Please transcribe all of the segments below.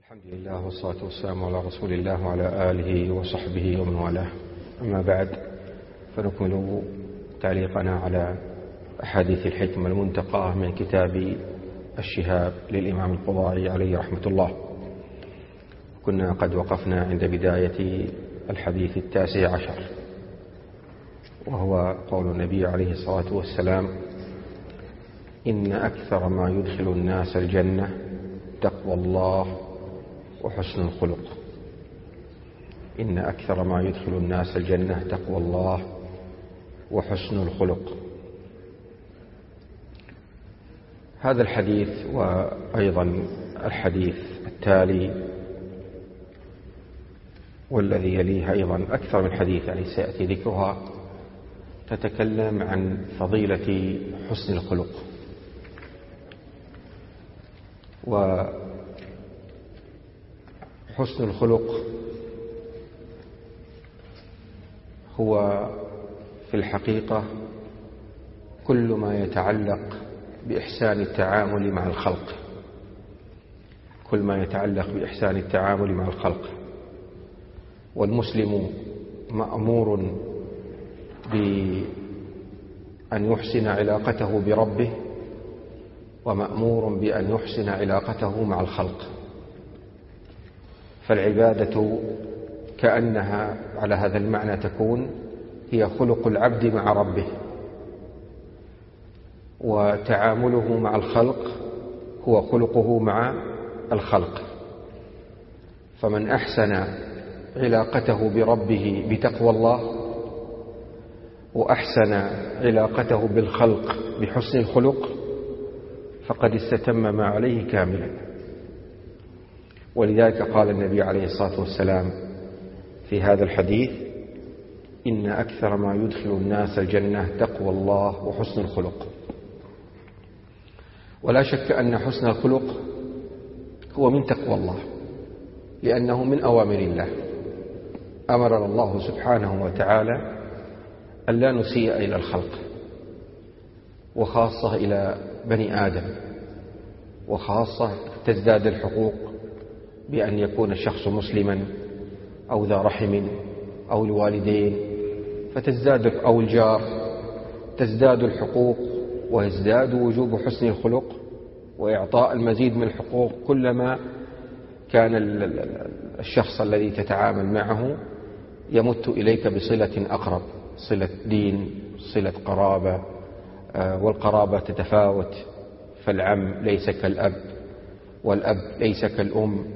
الحمد لله والصلاة والسلام على رسول الله وعلى آله وصحبه ومن والاه. أما بعد، فنكمل تعليقنا على أحاديث الحكمة المنتقاة من كتاب الشهاب للإمام القضاعي عليه رحمة الله. كنا قد وقفنا عند بداية الحديث 19، وهو قول النبي عليه الصلاة والسلام: إن أكثر ما يدخل الناس الجنة تقوى الله وحسن الخلق. إن أكثر ما يدخل الناس الجنة تقوى الله وحسن الخلق. هذا الحديث وأيضا الحديث التالي والذي يليه أيضا أكثر من حديث يعني سيأتي ذكرها تتكلم عن فضيلة حسن الخلق. وحسن الخلق هو في الحقيقة كل ما يتعلق بإحسان التعامل مع الخلق، كل ما يتعلق بإحسان التعامل مع الخلق. والمسلم مأمور بأن يحسن علاقته بربه، ومأمور بأن يحسن علاقته مع الخلق. فالعبادة كأنها على هذا المعنى تكون هي خلق العبد مع ربه، وتعامله مع الخلق هو خلقه مع الخلق. فمن أحسن علاقته بربه بتقوى الله، وأحسن علاقته بالخلق بحسن الخلق، فقد استتم ما عليه كاملا. ولذلك قال النبي عليه الصلاة والسلام في هذا الحديث: إن أكثر ما يدخل الناس الجنة تقوى الله وحسن الخلق. ولا شك أن حسن الخلق هو من تقوى الله، لأنه من أوامر الله. أمرنا الله سبحانه وتعالى أن لا نسيء إلى الخلق، وخاصة إلى بني آدم، وخاصة تزداد الحقوق بأن يكون الشخص مسلما أو ذا رحم أو الوالدين، فتزداد أو الجار، تزداد الحقوق ويزداد وجوب حسن الخلق وإعطاء المزيد من الحقوق كلما كان الشخص الذي تتعامل معه يمت إليك بصلة أقرب، صلة دين، صلة قرابة. والقرابة تتفاوت، فالعم ليس كالأب، والأب ليس كالأم،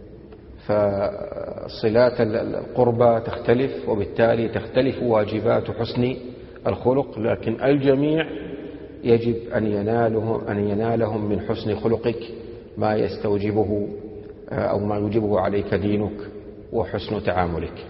فصلات القربى تختلف، وبالتالي تختلف واجبات حسن الخلق. لكن الجميع يجب أن ينالهم من حسن خلقك ما يستوجبه أو ما يوجبه عليك دينك وحسن تعاملك.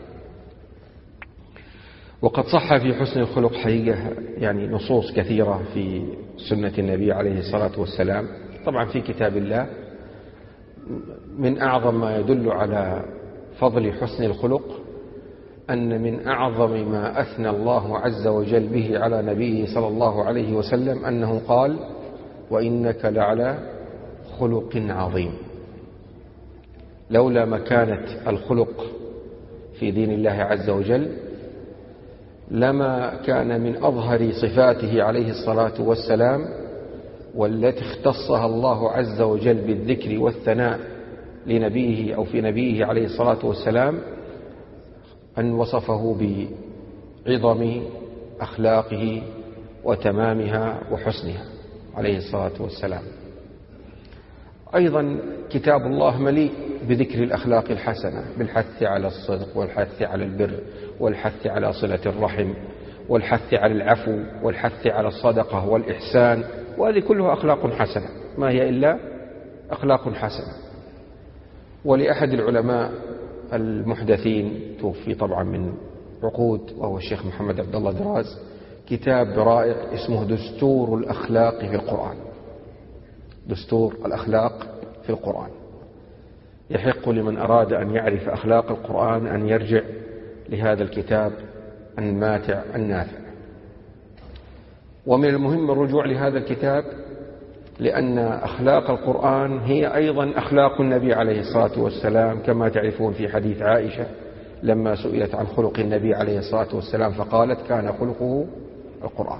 وقد صح في حسن الخلق حقيقة يعني نصوص كثيرة في سنة النبي عليه الصلاة والسلام. طبعا في كتاب الله من أعظم ما يدل على فضل حسن الخلق أن من أعظم ما أثنى الله عز وجل به على نبيه صلى الله عليه وسلم أنه قال: وإنك لعلى خلق عظيم. لولا مكانة الخلق في دين الله عز وجل لما كان من أظهر صفاته عليه الصلاة والسلام، والتي اختصها الله عز وجل بالذكر والثناء لنبيه أو في نبيه عليه الصلاة والسلام، أن وصفه بعظم أخلاقه وتمامها وحسنها عليه الصلاة والسلام. أيضا كتاب الله مليء بذكر الأخلاق الحسنة، بالحث على الصدق والحث على البر والحث على صلة الرحم والحث على العفو والحث على الصدقة والإحسان، وهذه كلها أخلاق حسنة، ما هي إلا أخلاق حسنة. ولأحد العلماء المحدثين توفي طبعا من عقود، وهو الشيخ محمد عبد الله دراز، كتاب رائع اسمه دستور الأخلاق في القرآن. دستور الأخلاق في القرآن. يحق لمن أراد أن يعرف أخلاق القرآن أن يرجع لهذا الكتاب الماتع النافع. ومن المهم الرجوع لهذا الكتاب لأن أخلاق القرآن هي أيضا أخلاق النبي عليه الصلاة والسلام، كما تعرفون في حديث عائشة لما سئلت عن خلق النبي عليه الصلاة والسلام فقالت كان خلقه القرآن.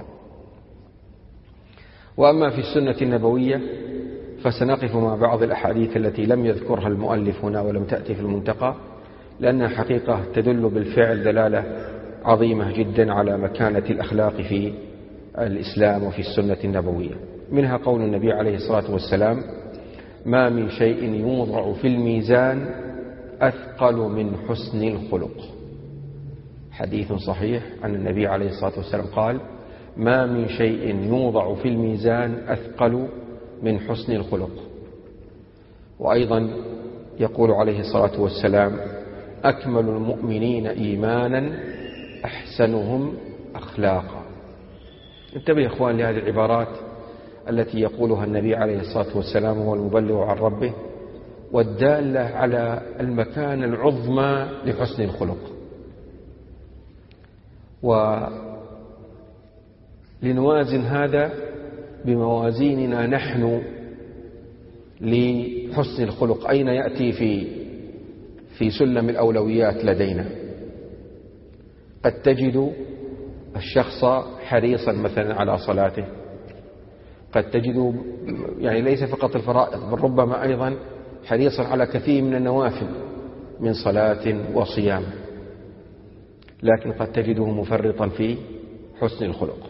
وأما في السنة النبوية فسنقف مع بعض الأحاديث التي لم يذكرها المؤلف هنا ولم تأتي في المنتقى، لأنها حقيقة تدل بالفعل دلالة عظيمة جدا على مكانة الأخلاق في الإسلام وفي السنة النبوية. منها قول النبي عليه الصلاة والسلام: ما من شيء يوضع في الميزان أثقل من حسن الخلق. حديث صحيح عن النبي عليه الصلاة والسلام قال: ما من شيء يوضع في الميزان أثقل من حسن الخلق. وأيضا يقول عليه الصلاة والسلام: أكمل المؤمنين إيمانا أحسنهم أخلاقا. انتبه يا إخوان لهذه العبارات التي يقولها النبي عليه الصلاة والسلام وهو المبلغ عن ربه، والدالة على المكانة العظمى لحسن الخلق. ولنوازن هذا بموازيننا نحن لحسن الخلق، أين يأتي في سلم الأولويات لدينا. قد تجد الشخص حريصا مثلا على صلاته، قد تجد يعني ليس فقط الفرائض بل ربما أيضا حريصا على كثير من النوافل من صلاة وصيام، لكن قد تجده مفرطا في حسن الخلق.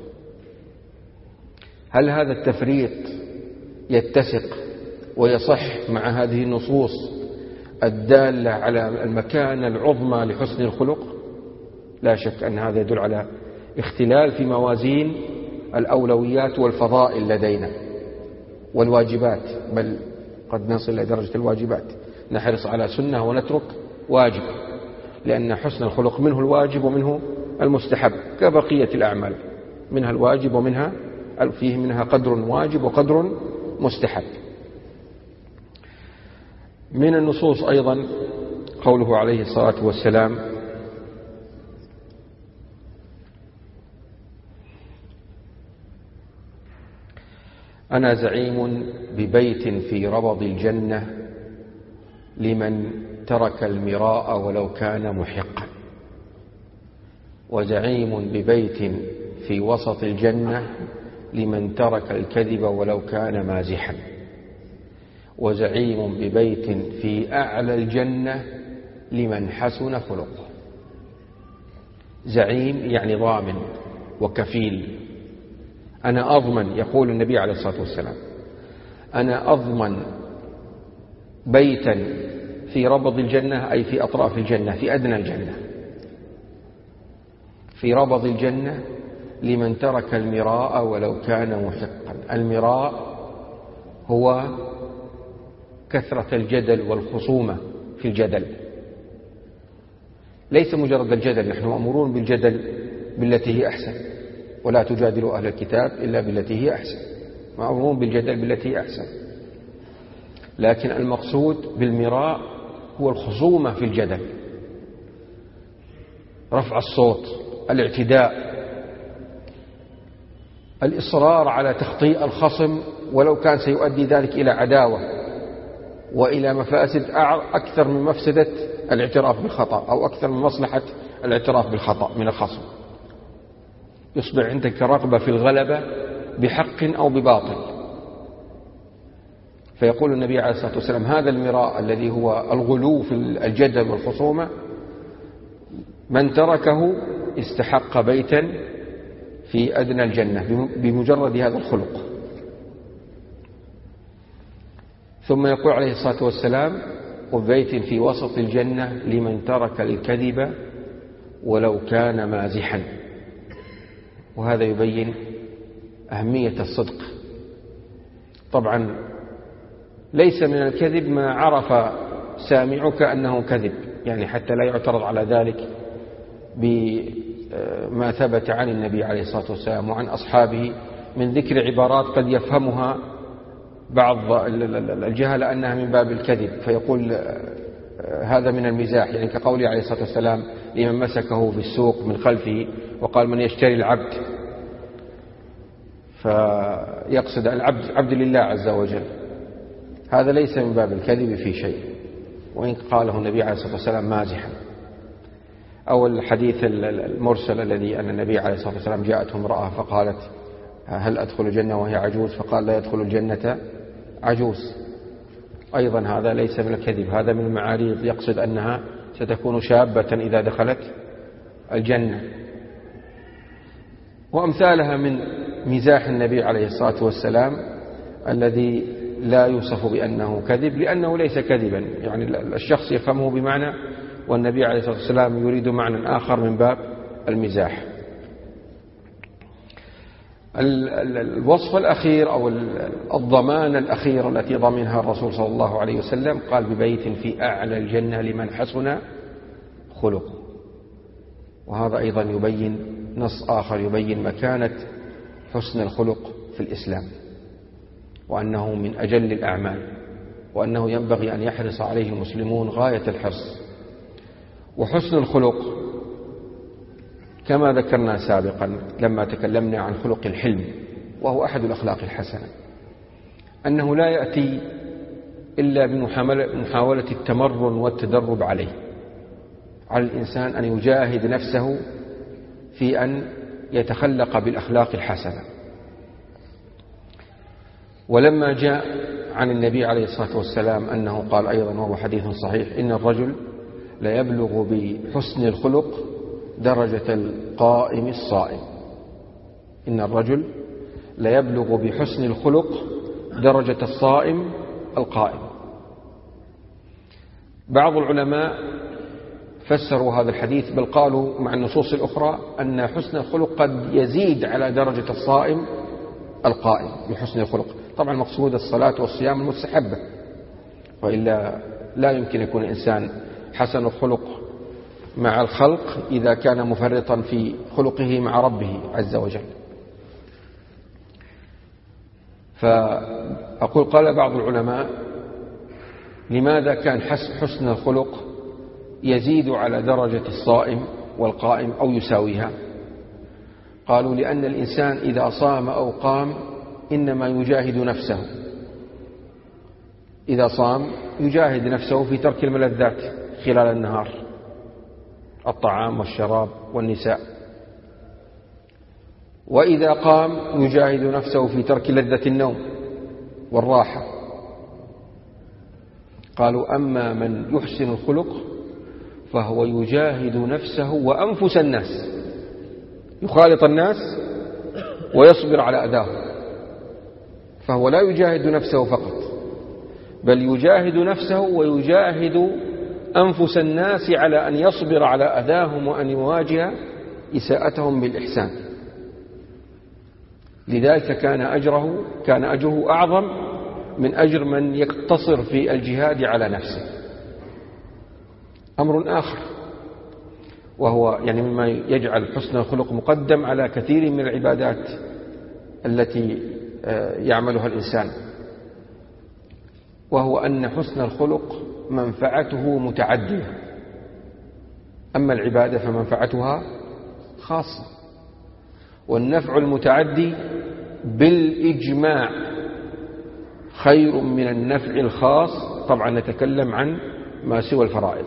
هل هذا التفريط يتسق ويصح مع هذه النصوص الدالة على المكانة العظمى لحسن الخلق؟ لا شك أن هذا يدل على اختلال في موازين الأولويات والفضائل لدينا والواجبات، بل قد نصل إلى درجة الواجبات، نحرص على سنة ونترك واجب، لأن حسن الخلق منه الواجب ومنه المستحب كبقية الأعمال، منها الواجب ومنها فيه منها قدر واجب وقدر مستحب. من النصوص أيضا قوله عليه الصلاة والسلام: أنا زعيم ببيت في ربض الجنة لمن ترك المراء ولو كان محقا، وزعيم ببيت في وسط الجنة لمن ترك الكذب ولو كان مازحا، وزعيم ببيت في أعلى الجنة لمن حسن خلقه. زعيم يعني ضامن وكفيل. أنا أضمن، يقول النبي عليه الصلاة والسلام: أنا أضمن بيتا في ربض الجنة، أي في أطراف الجنة، في أدنى الجنة، في ربض الجنة لمن ترك المراء ولو كان محقا. المراء هو كثرة الجدل والخصومة في الجدل، ليس مجرد الجدل، نحن مأمورون بالجدل بالتي هي أحسن، ولا تجادلوا أهل الكتاب إلا بالتي هي أحسن، مأمورون بالجدل بالتي هي أحسن، لكن المقصود بالمراء هو الخصومة في الجدل، رفع الصوت، الاعتداء، الإصرار على تخطيء الخصم ولو كان سيؤدي ذلك إلى عداوة وإلى مفاسد أكثر من مفسدة الاعتراف بالخطأ، أو أكثر من مصلحة الاعتراف بالخطأ من الخصم. يصبح عندك رغبة في الغلبة بحق أو بباطل. فيقول النبي عليه الصلاة والسلام: هذا المراء الذي هو الغلو في الجدل والخصومة من تركه استحق بيتا في أدنى الجنة بمجرد هذا الخلق. ثم يقول عليه الصلاة والسلام: وبيت في وسط الجنة لمن ترك الكذب ولو كان مازحا. وهذا يبين أهمية الصدق. طبعا ليس من الكذب ما عرف سامعك أنه كذب، يعني حتى لا يعترض على ذلك بما ثبت عن النبي عليه الصلاة والسلام وعن أصحابه من ذكر عبارات قد يفهمها بعض الجهل أنها من باب الكذب، فيقول هذا من المزاح، يعني كقوله عليه الصلاة والسلام لمن مسكه في السوق من خلفه وقال: من يشتري العبد. يقصد عبد لله عز وجل، هذا ليس من باب الكذب في شيء، وإن قاله النبي عليه الصلاة والسلام مازحا. أو الحديث المرسل الذي أن النبي عليه الصلاة والسلام جاءته امرأة فقالت هل أدخل الجنة وهي عجوز؟ فقال لا يدخل الجنة عجوز. أيضا هذا ليس من الكذب، هذا من المعاريض، يقصد أنها ستكون شابة إذا دخلت الجنة. وأمثالها من مزاح النبي عليه الصلاة والسلام الذي لا يوصف بأنه كذب، لأنه ليس كذبا، يعني الشخص يفهمه بمعنى والنبي عليه الصلاة والسلام يريد معنى آخر من باب المزاح. الوصف الأخير أو الضمان الأخير التي ضمنها الرسول صلى الله عليه وسلم قال ببيت في أعلى الجنة لمن حسن خلقه. وهذا أيضا يبين نص آخر يبين مكانة حسن الخلق في الإسلام، وأنه من أجل الأعمال، وأنه ينبغي أن يحرص عليه المسلمون غاية الحرص. وحسن الخلق كما ذكرنا سابقا لما تكلمنا عن خلق الحلم، وهو أحد الأخلاق الحسنة، أنه لا يأتي إلا بمحاولة التمرن والتدرب عليه، على الإنسان أن يجاهد نفسه في أن يتخلق بالأخلاق الحسنة. ولما جاء عن النبي عليه الصلاة والسلام أنه قال أيضا، وهو حديث صحيح، إن الرجل لا يبلغ بحسن الخلق درجة القائم الصائم. إن الرجل لا يبلغ بحسن الخلق درجة الصائم القائم. بعض العلماء فسروا هذا الحديث بل قالوا مع النصوص الأخرى أن حسن الخلق قد يزيد على درجة الصائم القائم بحسن الخلق. طبعا المقصود الصلاة والصيام المستحبة، وإلا لا يمكن يكون الإنسان حسن الخلق مع الخلق إذا كان مفرطا في خلقه مع ربه عز وجل. فأقول قال بعض العلماء لماذا كان حسن الخلق يزيد على درجة الصائم والقائم أو يساويها؟ قالوا لأن الإنسان إذا صام أو قام إنما يجاهد نفسه، إذا صام يجاهد نفسه في ترك الملذات خلال النهار، الطعام والشراب والنساء، وإذا قام يجاهد نفسه في ترك لذة النوم والراحة. قالوا أما من يحسن الخلق فهو يجاهد نفسه وأنفس الناس، يخالط الناس ويصبر على أذاهم، فهو لا يجاهد نفسه فقط، بل يجاهد نفسه ويجاهد أنفس الناس على أن يصبر على أذاهم وأن يواجه إساءتهم بالإحسان. لذلك كان أجره أعظم من أجر من يقتصر في الجهاد على نفسه. أمر آخر، وهو يعني مما يجعل حسن الخلق مقدم على كثير من العبادات التي يعملها الإنسان، وهو أن حسن الخلق منفعته متعدية، أما العبادة فمنفعتها خاصة. والنفع المتعدي بالإجماع خير من النفع الخاص. طبعا نتكلم عن ما سوى الفرائض،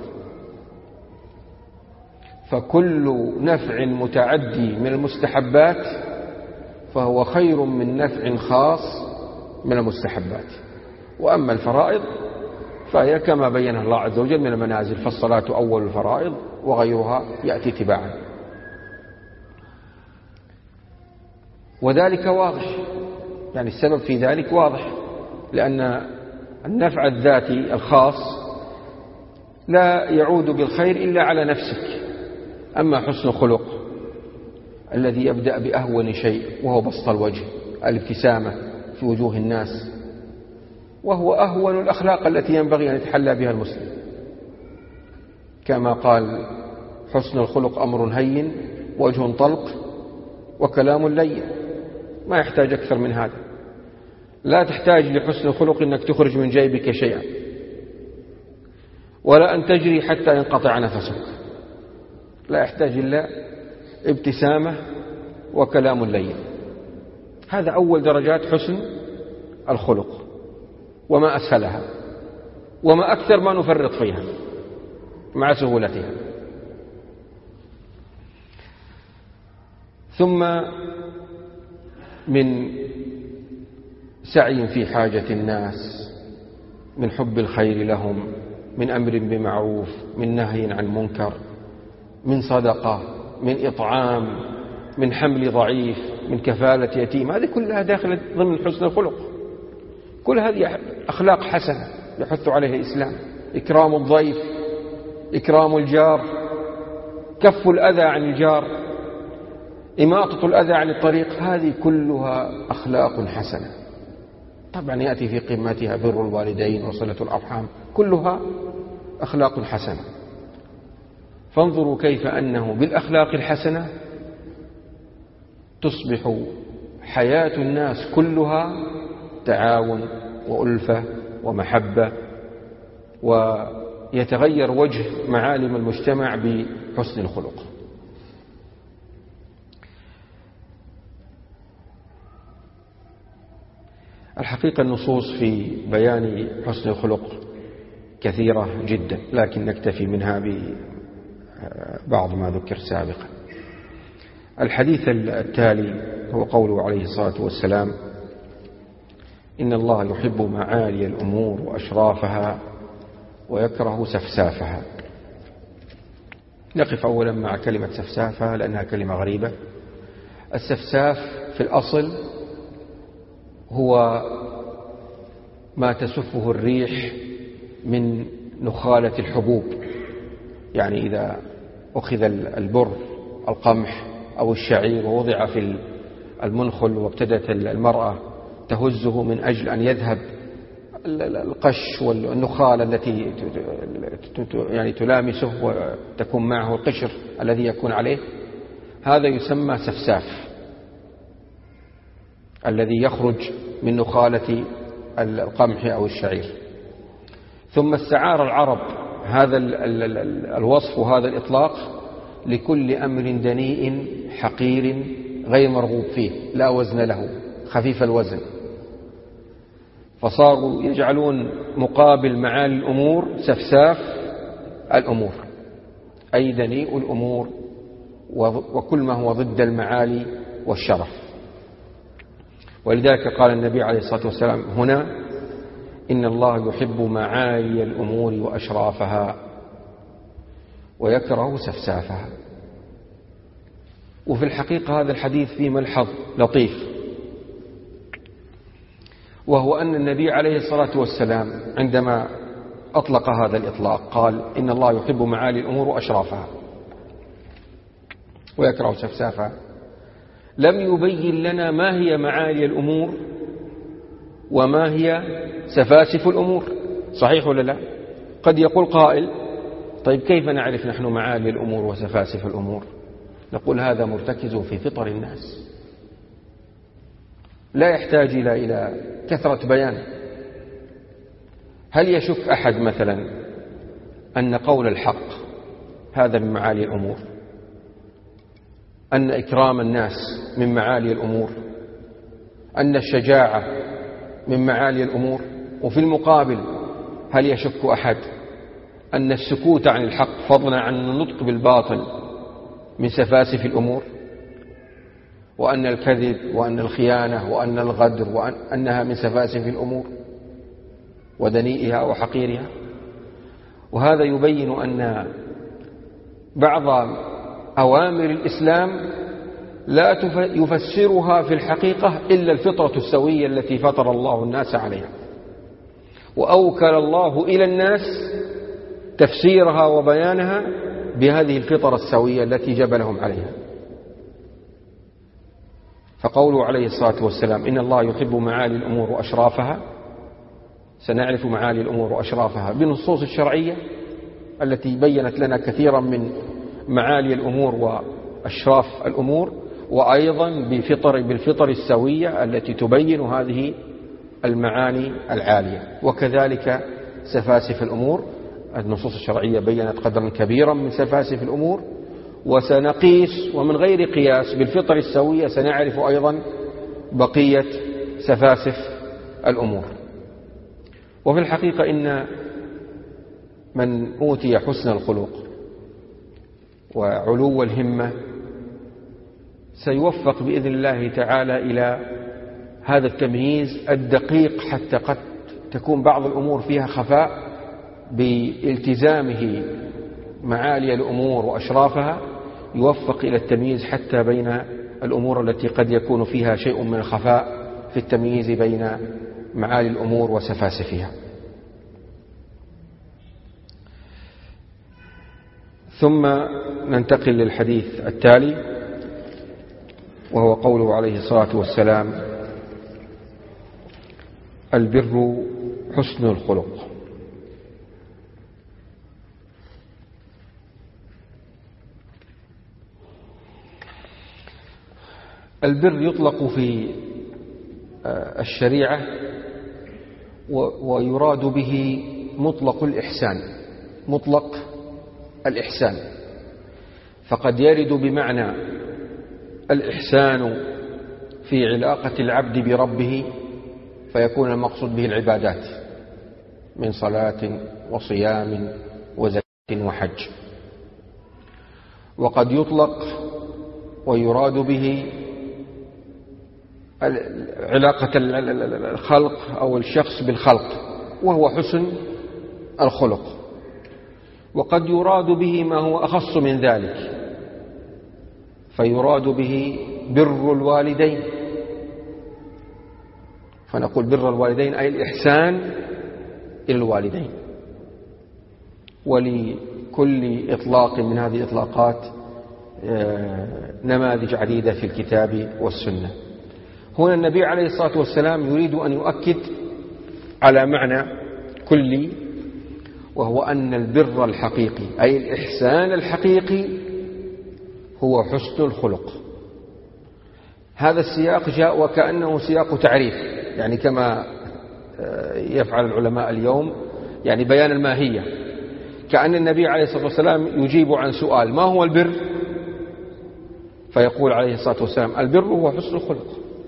فكل نفع متعدي من المستحبات فهو خير من نفع خاص من المستحبات. وأما الفرائض فهي كما بينها الله عز وجل من المنازل، فالصلاة أول الفرائض وغيرها يأتي تباعا. وذلك واضح، يعني السبب في ذلك واضح، لأن النفع الذاتي الخاص لا يعود بالخير إلا على نفسك. أما حسن الخلق الذي يبدأ بأهون شيء وهو بسط الوجه، الابتسامة في وجوه الناس، وهو أهون الأخلاق التي ينبغي أن يتحلى بها المسلم، كما قال حسن الخلق أمر هين وجه طلق وكلام لين. ما يحتاج أكثر من هذا. لا تحتاج لحسن الخلق أنك تخرج من جيبك شيئا، ولا أن تجري حتى ينقطع نفسك، لا يحتاج إلا ابتسامة وكلام لين. هذا أول درجات حسن الخلق، وما أسهلها وما أكثر ما نفرط فيها مع سهولتها. ثم من سعي في حاجة الناس، من حب الخير لهم، من أمر بمعروف، من نهي عن منكر، من صدقة، من إطعام، من حمل ضعيف، من كفالة يتيم، هذه كلها داخلة ضمن حسن الخلق. كل هذه أخلاق حسنة يحث عليها الإسلام. إكرام الضيف، إكرام الجار، كف الأذى عن الجار، إماطة الأذى عن الطريق، هذه كلها أخلاق حسنة. طبعا يأتي في قمتها بر الوالدين وصلة الأرحام، كلها أخلاق حسنة. فانظروا كيف أنه بالأخلاق الحسنة تصبح حياة الناس كلها تعاون وألفة ومحبة، ويتغير وجه معالم المجتمع بحسن الخلق. الحقيقة النصوص في بيان حسن الخلق كثيرة جدا، لكن نكتفي منها ببعض ما ذكر سابقا. الحديث التالي هو قوله عليه الصلاة والسلام: إن الله يحب معالي الأمور وأشرافها ويكره سفسافها. نقف أولا مع كلمة سفسافها لأنها كلمة غريبة. السفساف في الأصل هو ما تسفه الريح من نخالة الحبوب، يعني إذا أخذ البر القمح أو الشعير ووضع في المنخل وابتدت المرأة تهزه من أجل أن يذهب القش والنخال التي يعني تلامسه وتكون معه القشر الذي يكون عليه، هذا يسمى سفساف الذي يخرج من نخالة القمح أو الشعير. ثم استعار العرب هذا الوصف وهذا الإطلاق لكل أمر دنيء حقير غير مرغوب فيه، لا وزن له، خفيف الوزن، فصاروا يجعلون مقابل معالي الأمور سفساف الأمور، أي دنيء الأمور وكل ما هو ضد المعالي والشرف. ولذلك قال النبي عليه الصلاة والسلام هنا: إن الله يحب معالي الأمور وأشرافها ويكره سفسافها. وفي الحقيقة هذا الحديث فيه ملحظ لطيف، وهو أن النبي عليه الصلاة والسلام عندما أطلق هذا الإطلاق قال: إن الله يحب معالي الأمور وأشرافها ويكره سفسافها، لم يبين لنا ما هي معالي الأمور وما هي سفاسف الأمور. صحيح ولا لا؟ قد يقول قائل: طيب كيف نعرف نحن معالي الأمور وسفاسف الأمور؟ نقول: هذا مرتكز في فطر الناس، لا يحتاج إلى كثرة بيان. هل يشك أحد مثلا أن قول الحق هذا من معالي الأمور؟ أن إكرام الناس من معالي الأمور؟ أن الشجاعة من معالي الأمور؟ وفي المقابل هل يشك أحد أن السكوت عن الحق فضلا عن النطق بالباطل من سفاسف الأمور؟ وأن الكذب وأن الخيانة وأن الغدر وأنها من سفاسف الأمور ودنيئها وحقيرها؟ وهذا يبين أن بعض أوامر الإسلام لا يفسرها في الحقيقة إلا الفطرة السوية التي فطر الله الناس عليها، وأوكل الله إلى الناس تفسيرها وبيانها بهذه الفطرة السوية التي جبلهم عليها. فقوله عليه الصلاة والسلام: إن الله يحب معالي الأمور وأشرافها، سنعرف معالي الأمور وأشرافها بالنصوص الشرعية التي بيّنت لنا كثيرا من معالي الأمور وأشراف الأمور، وأيضا بالفطر السوية التي تبين هذه المعاني العالية. وكذلك سفاسف الأمور، النصوص الشرعية بيّنت قدرا كبيرا من سفاسف الأمور، وسنقيس ومن غير قياس بالفطر السوية سنعرف أيضا بقية سفاسف الأمور. وفي الحقيقة إن من أوتي حسن الخلق وعلو الهمة سيوفق بإذن الله تعالى إلى هذا التمييز الدقيق، حتى قد تكون بعض الأمور فيها خفاء بالتزامه معالي الأمور وأشرافها، يوفق إلى التمييز حتى بين الأمور التي قد يكون فيها شيء من الخفاء في التمييز بين معالي الأمور وسفاسفها. ثم ننتقل للحديث التالي، وهو قوله عليه الصلاة والسلام: البر حسن الخلق. البر يطلق في الشريعة ويراد به مطلق الإحسان، مطلق الإحسان، فقد يرد بمعنى الإحسان في علاقة العبد بربه فيكون المقصود به العبادات من صلاة وصيام وزكاة وحج، وقد يطلق ويراد به علاقة الخلق أو الشخص بالخلق وهو حسن الخلق، وقد يراد به ما هو أخص من ذلك فيراد به بر الوالدين، فنقول بر الوالدين أي الإحسان إلى الوالدين. ولكل إطلاق من هذه الإطلاقات نماذج عديدة في الكتاب والسنة. هنا النبي عليه الصلاة والسلام يريد أن يؤكد على معنى كلي، وهو أن البر الحقيقي أي الإحسان الحقيقي هو حسن الخلق. هذا السياق جاء وكأنه سياق تعريف، يعني كما يفعل العلماء اليوم، يعني بيان الماهية، كأن النبي عليه الصلاة والسلام يجيب عن سؤال: ما هو البر؟ فيقول عليه الصلاة والسلام: البر هو حسن الخلق.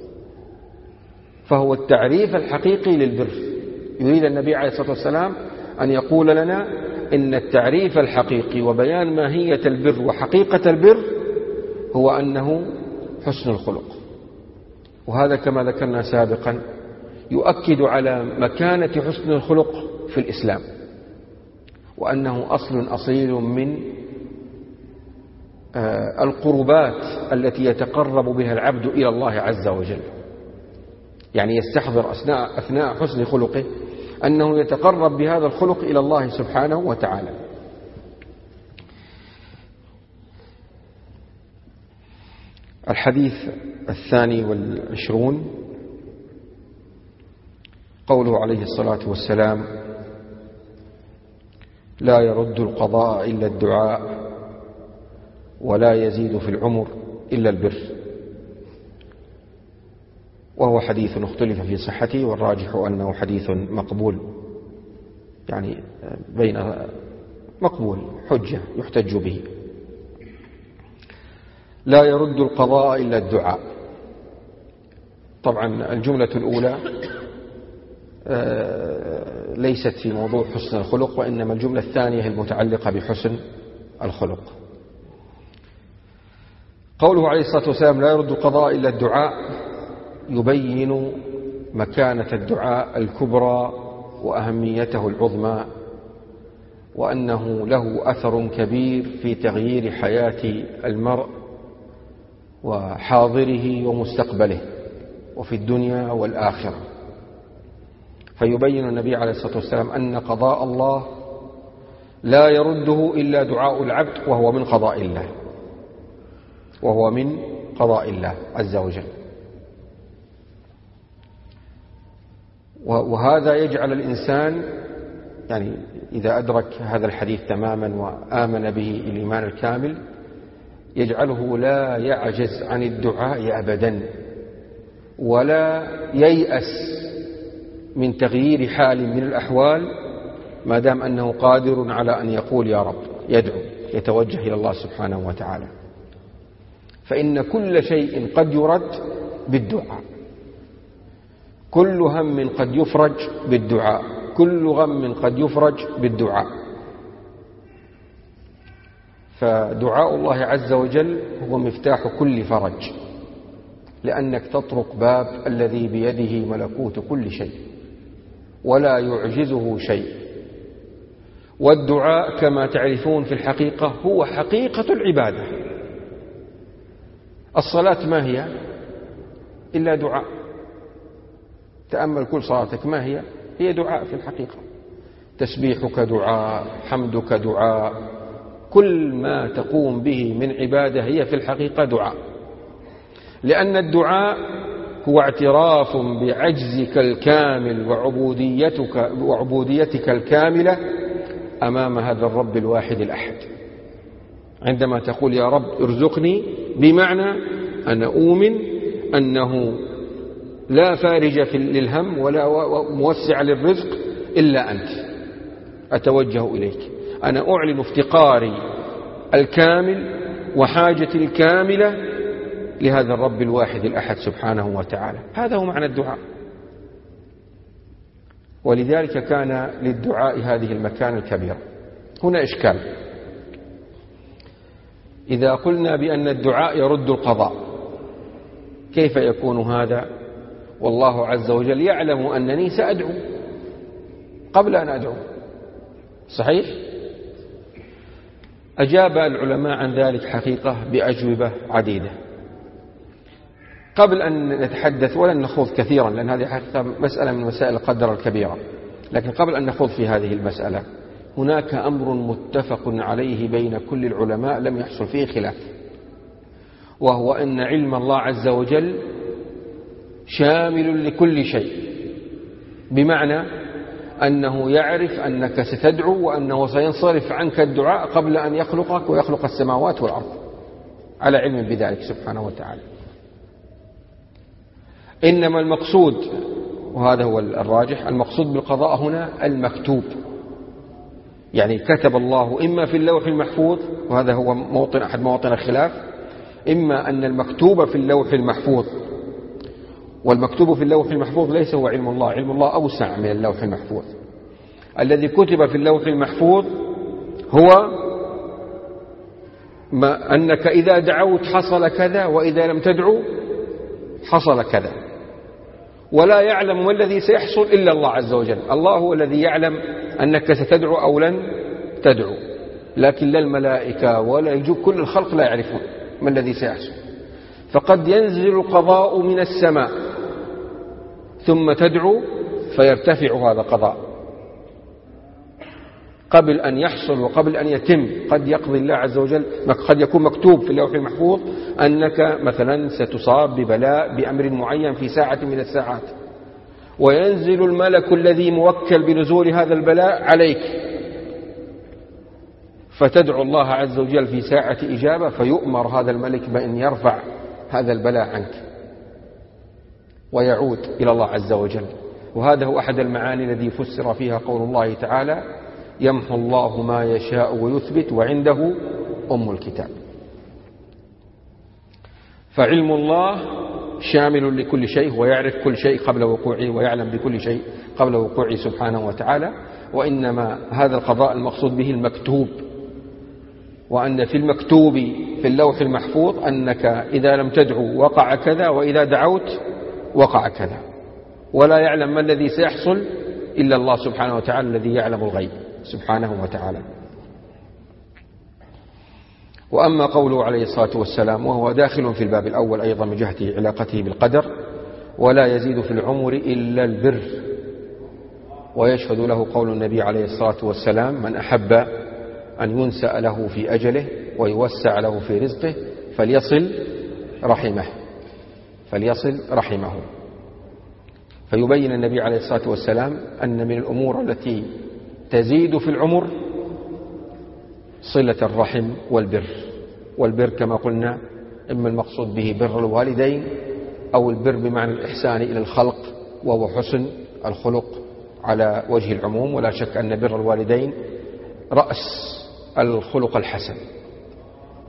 فهو التعريف الحقيقي للبر. يريد النبي عليه الصلاة والسلام أن يقول لنا إن التعريف الحقيقي وبيان ماهية البر وحقيقة البر هو أنه حسن الخلق. وهذا كما ذكرنا سابقا يؤكد على مكانة حسن الخلق في الإسلام، وأنه أصل أصيل من القربات التي يتقرب بها العبد إلى الله عز وجل. يعني يستحضر أثناء حسن خلقه أنه يتقرب بهذا الخلق إلى الله سبحانه وتعالى. الحديث 22 قوله عليه الصلاة والسلام: لا يرد القضاء إلا الدعاء ولا يزيد في العمر إلا البر. وهو حديث اختلف في صحته، والراجح أنه حديث مقبول، يعني بين مقبول حجة يحتج به. لا يرد القضاء إلا الدعاء. طبعا الجملة الأولى ليست في موضوع حسن الخلق، وإنما الجملة الثانية المتعلقة بحسن الخلق. قوله عليه الصلاة والسلام: لا يرد القضاء إلا الدعاء، يبين مكانة الدعاء الكبرى وأهميته العظمى، وأنه له أثر كبير في تغيير حياة المرء وحاضره ومستقبله وفي الدنيا والآخرة. فيبين النبي عليه الصلاة والسلام أن قضاء الله لا يرده إلا دعاء العبد، وهو من قضاء الله، وهو من قضاء الله عز وجل. وهذا يجعل الإنسان، يعني إذا أدرك هذا الحديث تماما وآمن به الإيمان الكامل، يجعله لا يعجز عن الدعاء أبدا، ولا ييأس من تغيير حال من الأحوال، ما دام أنه قادر على أن يقول يا رب، يدعو، يتوجه إلى الله سبحانه وتعالى. فإن كل شيء قد يرد بالدعاء، كل هم قد يفرج بالدعاء، كل غم قد يفرج بالدعاء. فدعاء الله عز وجل هو مفتاح كل فرج، لأنك تطرق باب الذي بيده ملكوت كل شيء ولا يعجزه شيء. والدعاء كما تعرفون في الحقيقة هو حقيقة العبادة. الصلاة ما هي إلا دعاء. تأمل كل صلاتك ما هي؟ هي دعاء في الحقيقة. تسبيحك دعاء، حمدك دعاء، كل ما تقوم به من عبادة هي في الحقيقة دعاء، لأن الدعاء هو اعتراف بعجزك الكامل وعبوديتك الكاملة أمام هذا الرب الواحد الأحد. عندما تقول يا رب ارزقني، بمعنى أنا أؤمن أنه لا فارج للهم ولا موسع للرزق إلا أنت، أتوجه إليك. أنا أعلن افتقاري الكامل وحاجتي الكاملة لهذا الرب الواحد الأحد سبحانه وتعالى. هذا هو معنى الدعاء. ولذلك كان للدعاء هذه المكانة الكبيرة. هنا إشكال: إذا قلنا بأن الدعاء يرد القضاء، كيف يكون هذا والله عز وجل يعلم أنني سأدعو قبل أن أدعو؟ صحيح؟ أجاب العلماء عن ذلك حقيقة بأجوبة عديدة. قبل أن نتحدث ولن نخوض كثيرا، لأن هذه حقيقة مسألة من مسائل القدر الكبيرة، لكن قبل أن نخوض في هذه المسألة، هناك أمر متفق عليه بين كل العلماء لم يحصل فيه خلاف، وهو أن علم الله عز وجل شامل لكل شيء، بمعنى أنه يعرف أنك ستدعو وأنه سينصرف عنك الدعاء قبل أن يخلقك ويخلق السماوات والأرض، على علم بذلك سبحانه وتعالى. إنما المقصود، وهذا هو الراجح، المقصود بالقضاء هنا المكتوب، يعني كتب الله إما في اللوح المحفوظ، وهذا هو أحد مواطن الخلاف، إما أن المكتوب في اللوح المحفوظ، والمكتوب في اللوح المحفوظ ليس هو علم الله، علم الله أوسع من اللوح المحفوظ. الذي كتب في اللوح المحفوظ هو ما أنك إذا دعوت حصل كذا، وإذا لم تدعو حصل كذا، ولا يعلم ما الذي سيحصل إلا الله عز وجل. الله هو الذي يعلم أنك ستدعو أو لن تدعو، لكن لا الملائكة ولا يجوب كل الخلق لا يعرفون ما الذي سيحصل. فقد ينزل القضاء من السماء ثم تدعو فيرتفع هذا القضاء قبل أن يحصل وقبل أن يتم. قد يقضي الله عز وجل، قد يكون مكتوب في اللوح المحفوظ أنك مثلا ستصاب ببلاء بأمر معين في ساعة من الساعات، وينزل الملك الذي موكل بنزول هذا البلاء عليك، فتدعو الله عز وجل في ساعة إجابة، فيؤمر هذا الملك بأن يرفع هذا البلاء عنك ويعود إلى الله عز وجل. وهذا هو أحد المعاني الذي فسر فيها قول الله تعالى: يمحو الله ما يشاء ويثبت وعنده أم الكتاب. فعلم الله شامل لكل شيء، ويعرف كل شيء قبل وقوعه، ويعلم بكل شيء قبل وقوعه سبحانه وتعالى. وإنما هذا القضاء المقصود به المكتوب، وأن في المكتوب في اللوح المحفوظ أنك إذا لم تدعو وقع كذا، وإذا دعوت وقع كذا، ولا يعلم ما الذي سيحصل إلا الله سبحانه وتعالى الذي يعلم الغيب سبحانه وتعالى. وأما قوله عليه الصلاة والسلام، وهو داخل في الباب الأول أيضا من جهة علاقته بالقدر: ولا يزيد في العمر إلا البر. ويشهد له قول النبي عليه الصلاة والسلام: من أحب أن ينسأ له في أجله ويوسع له في رزقه فليصل رحمه، فليصل رحمه. فيبين النبي عليه الصلاة والسلام أن من الأمور التي تزيد في العمر صلة الرحم والبر. والبر كما قلنا إما المقصود به بر الوالدين، أو البر بمعنى الإحسان إلى الخلق، وهو حسن الخلق على وجه العموم. ولا شك أن بر الوالدين رأس الخلق الحسن.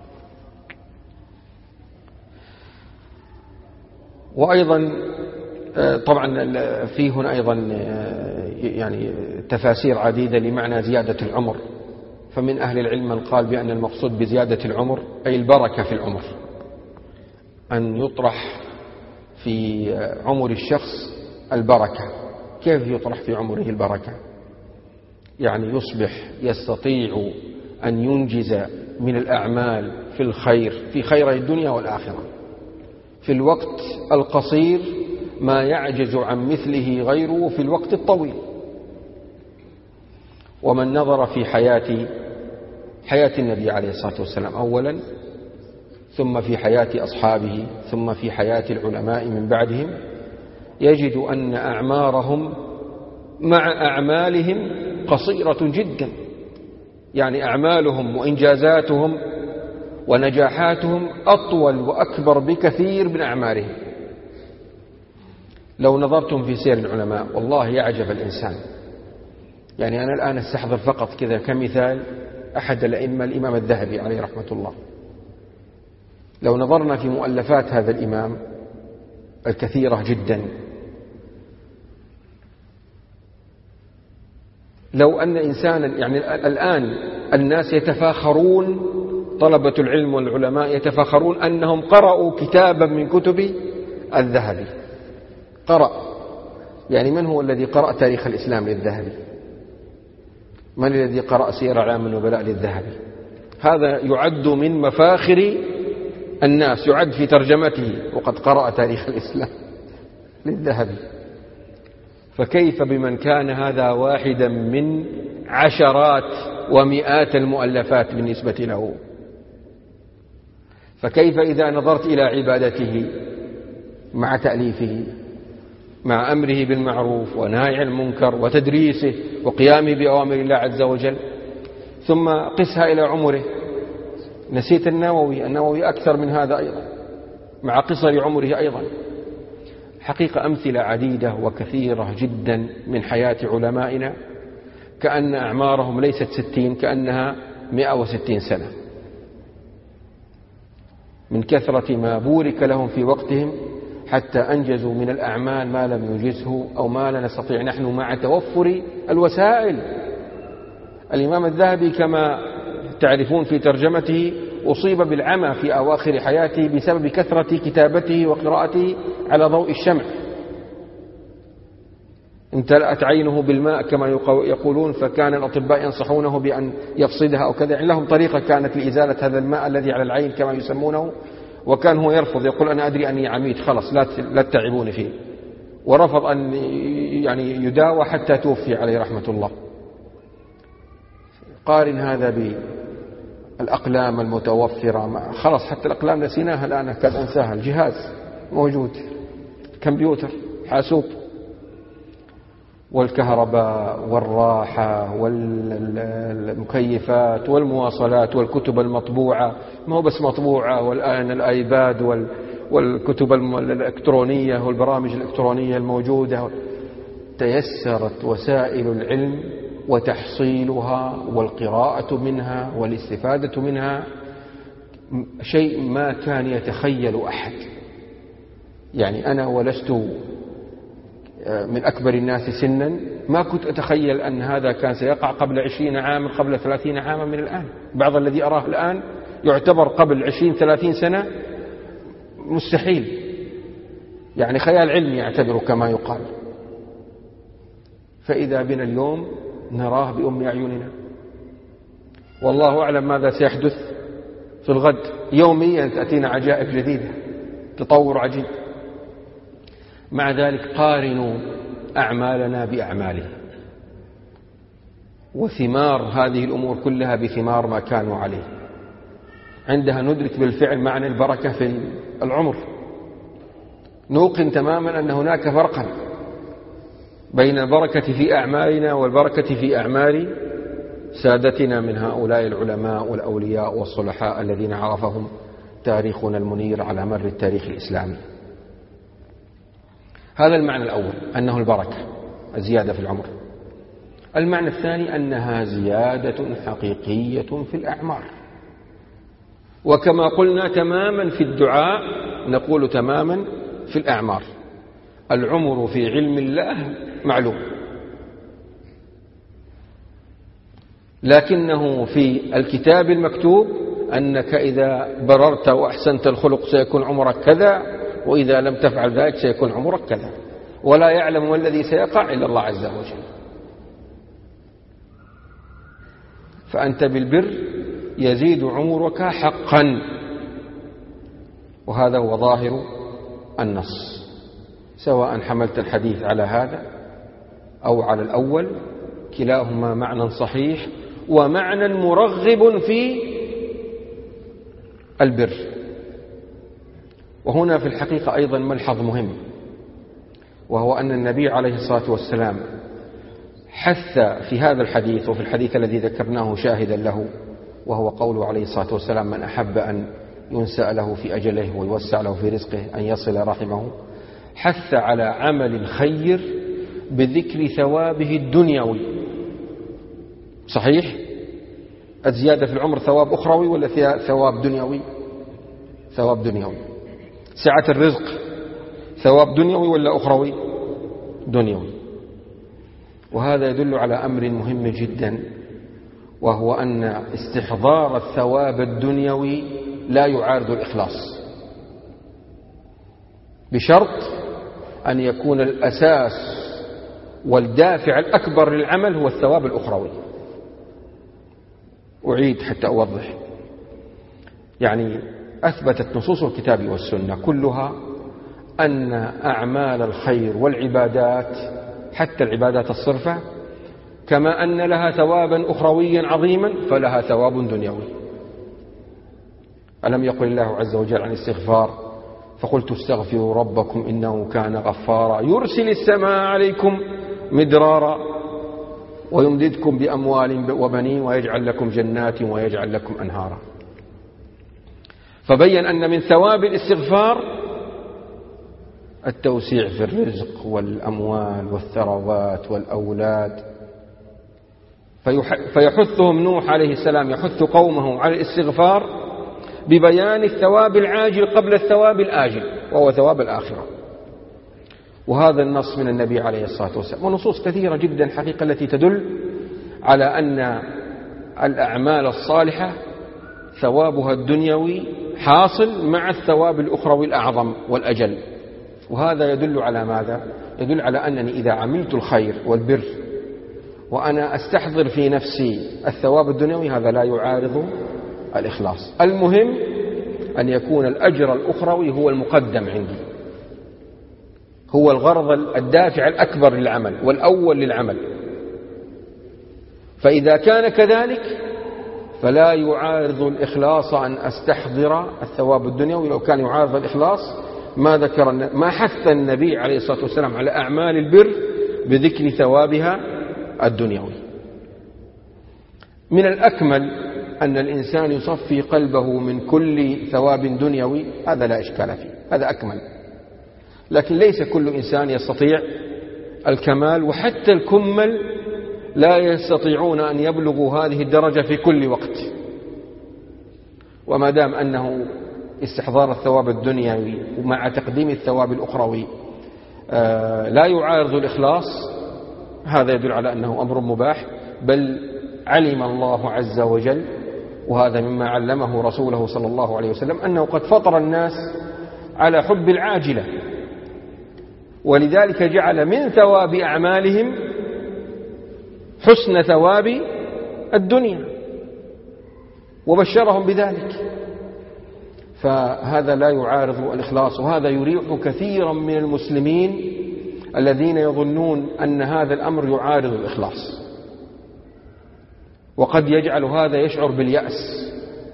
وأيضا طبعا في هنا أيضا يعني تفاسير عديدة لمعنى زيادة العمر. فمن أهل العلم من قال بأن المقصود بزيادة العمر أي البركة في العمر، أن يطرح في عمر الشخص البركة. كيف يطرح في عمره البركة؟ يعني يصبح يستطيع أن ينجز من الأعمال في الخير، في خير الدنيا والآخرة، في الوقت القصير ما يعجز عن مثله غيره في الوقت الطويل. ومن نظر في حياة النبي عليه الصلاة والسلام أولا، ثم في حياة أصحابه، ثم في حياة العلماء من بعدهم، يجد أن أعمارهم مع أعمالهم قصيرة جدا. يعني أعمالهم وإنجازاتهم ونجاحاتهم أطول وأكبر بكثير من أعمارهم. لو نظرتم في سير العلماء والله يعجب الإنسان. يعني أنا الآن استحضر فقط كذا كمثال أحد الأئمة، الإمام الذهبي عليه رحمة الله. لو نظرنا في مؤلفات هذا الإمام الكثيرة جدا، لو أن إنسانا، يعني الآن الناس يتفاخرون، طلبة العلم والعلماء يتفاخرون أنهم قرأوا كتابا من كتب الذهبي. قرأ، يعني من هو الذي قرأ تاريخ الإسلام للذهبي؟ من الذي قرأ سير أعلام النبلاء للذهبي؟ هذا يعد من مفاخر الناس، يعد في ترجمته وقد قرأ تاريخ الإسلام للذهبي. فكيف بمن كان هذا واحدا من عشرات ومئات المؤلفات بالنسبة له؟ فكيف إذا نظرت إلى عبادته مع تأليفه، مع أمره بالمعروف ونهي عن المنكر وتدريسه وقيامه بأوامر الله عز وجل، ثم قسها إلى عمره. نسيت النووي أكثر من هذا أيضا مع قصر عمره أيضا. حقيقة أمثلة عديدة وكثيرة جدا من حياة علمائنا كأن أعمارهم ليست 60، كأنها 160 سنة، من كثرة ما بورك لهم في وقتهم حتى أنجزوا من الأعمال ما لم يجزه أو ما لا نستطيع نحن مع توفر الوسائل. الإمام الذهبي كما تعرفون في ترجمته أصيب بالعمى في أواخر حياته بسبب كثرة كتابته وقراءته على ضوء الشمع. امتلأت عينه بالماء كما يقولون، فكان الأطباء ينصحونه بأن يفصدها أو كذا. يعني لهم طريقة كانت لإزالة هذا الماء الذي على العين كما يسمونه، وكان هو يرفض، يقول أنا أدري أني عميد، خلاص لا تتعبوني فيه. ورفض أن يعني يداوى حتى توفي عليه رحمة الله. قارن هذا بالأقلام المتوفرة، خلاص حتى الأقلام نسيناها الآن، أكاد أنساها. الجهاز موجود، كمبيوتر، حاسوب، والكهرباء والراحة والمكيفات والمواصلات والكتب المطبوعة، ما هو بس مطبوعة، والآن الآيباد والكتب الإلكترونية والبرامج الإلكترونية الموجودة. تيسرت وسائل العلم وتحصيلها والقراءة منها والاستفادة منها شيء ما كان يتخيل أحد. يعني أنا ولست من أكبر الناس سنا، ما كنت أتخيل أن هذا كان سيقع قبل 20 عاما، قبل 30 عاما من الآن. بعض الذي أراه الآن يعتبر قبل 20-30 سنة مستحيل، يعني خيال علمي يعتبر كما يقال. فإذا بنا اليوم نراه بأم أعيننا، والله أعلم ماذا سيحدث في الغد. يوميا تأتينا عجائب جديدة، تطور عجيب. مع ذلك قارنوا أعمالنا بأعماله، وثمار هذه الأمور كلها بثمار ما كانوا عليه. عندها ندرك بالفعل معنى البركة في العمر، نوقن تماما أن هناك فرقا بين البركة في أعمالنا والبركة في أعمال سادتنا من هؤلاء العلماء والأولياء والصلحاء الذين عرفهم تاريخنا المنير على مر التاريخ الإسلامي. هذا المعنى الأول، أنه البركة، الزيادة في العمر. المعنى الثاني أنها زيادة حقيقية في الأعمار. وكما قلنا تماما في الدعاء نقول تماما في الأعمار. العمر في علم الله معلوم، لكنه في الكتاب المكتوب أنك إذا بررت وأحسنت الخلق سيكون عمرك كذا، وإذا لم تفعل ذلك سيكون عمرك كذا، ولا يعلم ما الذي سيقع إلا الله عز وجل. فأنت بالبر يزيد عمرك حقا، وهذا هو ظاهر النص، سواء حملت الحديث على هذا أو على الأول، كلاهما معنى صحيح ومعنى مرغب في البر. وهنا في الحقيقة أيضا ملحظ مهم، وهو أن النبي عليه الصلاة والسلام حث في هذا الحديث وفي الحديث الذي ذكرناه شاهدا له، وهو قوله عليه الصلاة والسلام: من أحب أن ينسأ له في أجله ويوسع له في رزقه أن يصل رحمه، حث على عمل الخير بذكر ثوابه الدنيوي. صحيح؟ الزيادة في العمر ثواب أخروي ولا ثواب دنيوي؟ ثواب دنيوي. سعة الرزق ثواب دنيوي ولا أخروي؟ دنيوي. وهذا يدل على أمر مهم جدا، وهو أن استحضار الثواب الدنيوي لا يعارض الإخلاص، بشرط أن يكون الأساس والدافع الأكبر للعمل هو الثواب الأخروي. أعيد حتى أوضح. يعني أثبتت نصوص الكتاب والسنة كلها أن أعمال الخير والعبادات، حتى العبادات الصرفة، كما أن لها ثوابا أخرويا عظيما فلها ثواب دنيوي. ألم يقل الله عز وجل عن الاستغفار: فقلت استغفروا ربكم إنه كان غفارا يرسل السماء عليكم مدرارا ويمددكم بأموال وبنين ويجعل لكم جنات ويجعل لكم أنهارا. فبين أن من ثواب الاستغفار التوسيع في الرزق والأموال والثروات والأولاد. فيحثهم نوح عليه السلام، يحث قومه على الاستغفار ببيان الثواب العاجل قبل الثواب الآجل، وهو ثواب الآخرة. وهذا النص من النبي عليه الصلاة والسلام، ونصوص كثيرة جدا حقيقة التي تدل على أن الأعمال الصالحة ثوابها الدنيوي حاصل مع الثواب الأخروي الأعظم والأجل. وهذا يدل على ماذا؟ يدل على أنني إذا عملت الخير والبر وأنا أستحضر في نفسي الثواب الدنيوي، هذا لا يعارض الإخلاص. المهم أن يكون الأجر الأخروي هو المقدم عندي، هو الغرض الدافع الأكبر للعمل والأول للعمل. فإذا كان كذلك فلا يعارض الإخلاص أن أستحضر الثواب الدنيوي. لو كان يعارض الإخلاص ما حث النبي عليه الصلاة والسلام على أعمال البر بذكر ثوابها الدنيوي. من الأكمل أن الإنسان يصفي قلبه من كل ثواب دنيوي، هذا لا إشكال فيه، هذا أكمل. لكن ليس كل إنسان يستطيع الكمال، وحتى الكمل لا يستطيعون أن يبلغوا هذه الدرجة في كل وقت. وما دام أنه استحضار الثواب الدنيوي ومع تقديم الثواب الأخروي لا يعارض الإخلاص، هذا يدل على أنه أمر مباح. بل علم الله عز وجل، وهذا مما علمه رسوله صلى الله عليه وسلم، أنه قد فطر الناس على حب العاجلة، ولذلك جعل من ثواب أعمالهم حسن ثواب الدنيا وبشرهم بذلك. فهذا لا يعارض الإخلاص، وهذا يريح كثيرا من المسلمين الذين يظنون أن هذا الأمر يعارض الإخلاص، وقد يجعل هذا يشعر باليأس،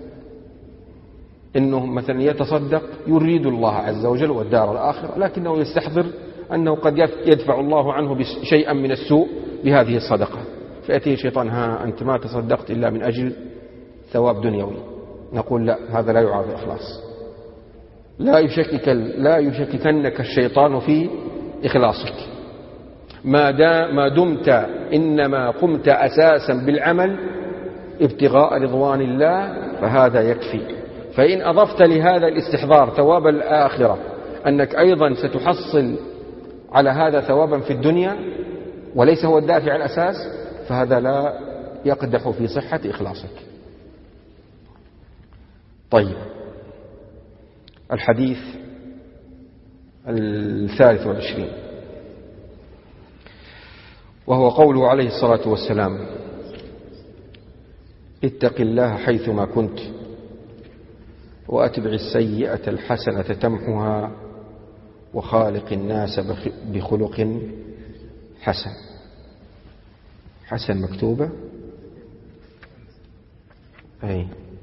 إنه مثلا يتصدق يريد الله عز وجل والدار الآخرة، لكنه يستحضر أنه قد يدفع الله عنه شيئا من السوء بهذه الصدقة، فيأتيه الشيطان: ها أنت ما تصدقت إلا من أجل ثواب دنيوي. نقول لا، هذا لا يعارض الإخلاص. لا يشككنك الشيطان في إخلاصك ما دمت إنما قمت أساسا بالعمل ابتغاء رضوان الله، فهذا يكفي. فإن أضفت لهذا الاستحضار ثواب الآخرة أنك أيضا ستحصل على هذا ثوابا في الدنيا وليس هو الدافع الأساس، فهذا لا يقدح في صحة إخلاصك. طيب، الحديث 23 وهو قوله عليه الصلاة والسلام: اتق الله حيثما كنت وأتبع السيئة الحسنة تمحها وخالق الناس بخلق حسن. حسن مكتوبة أي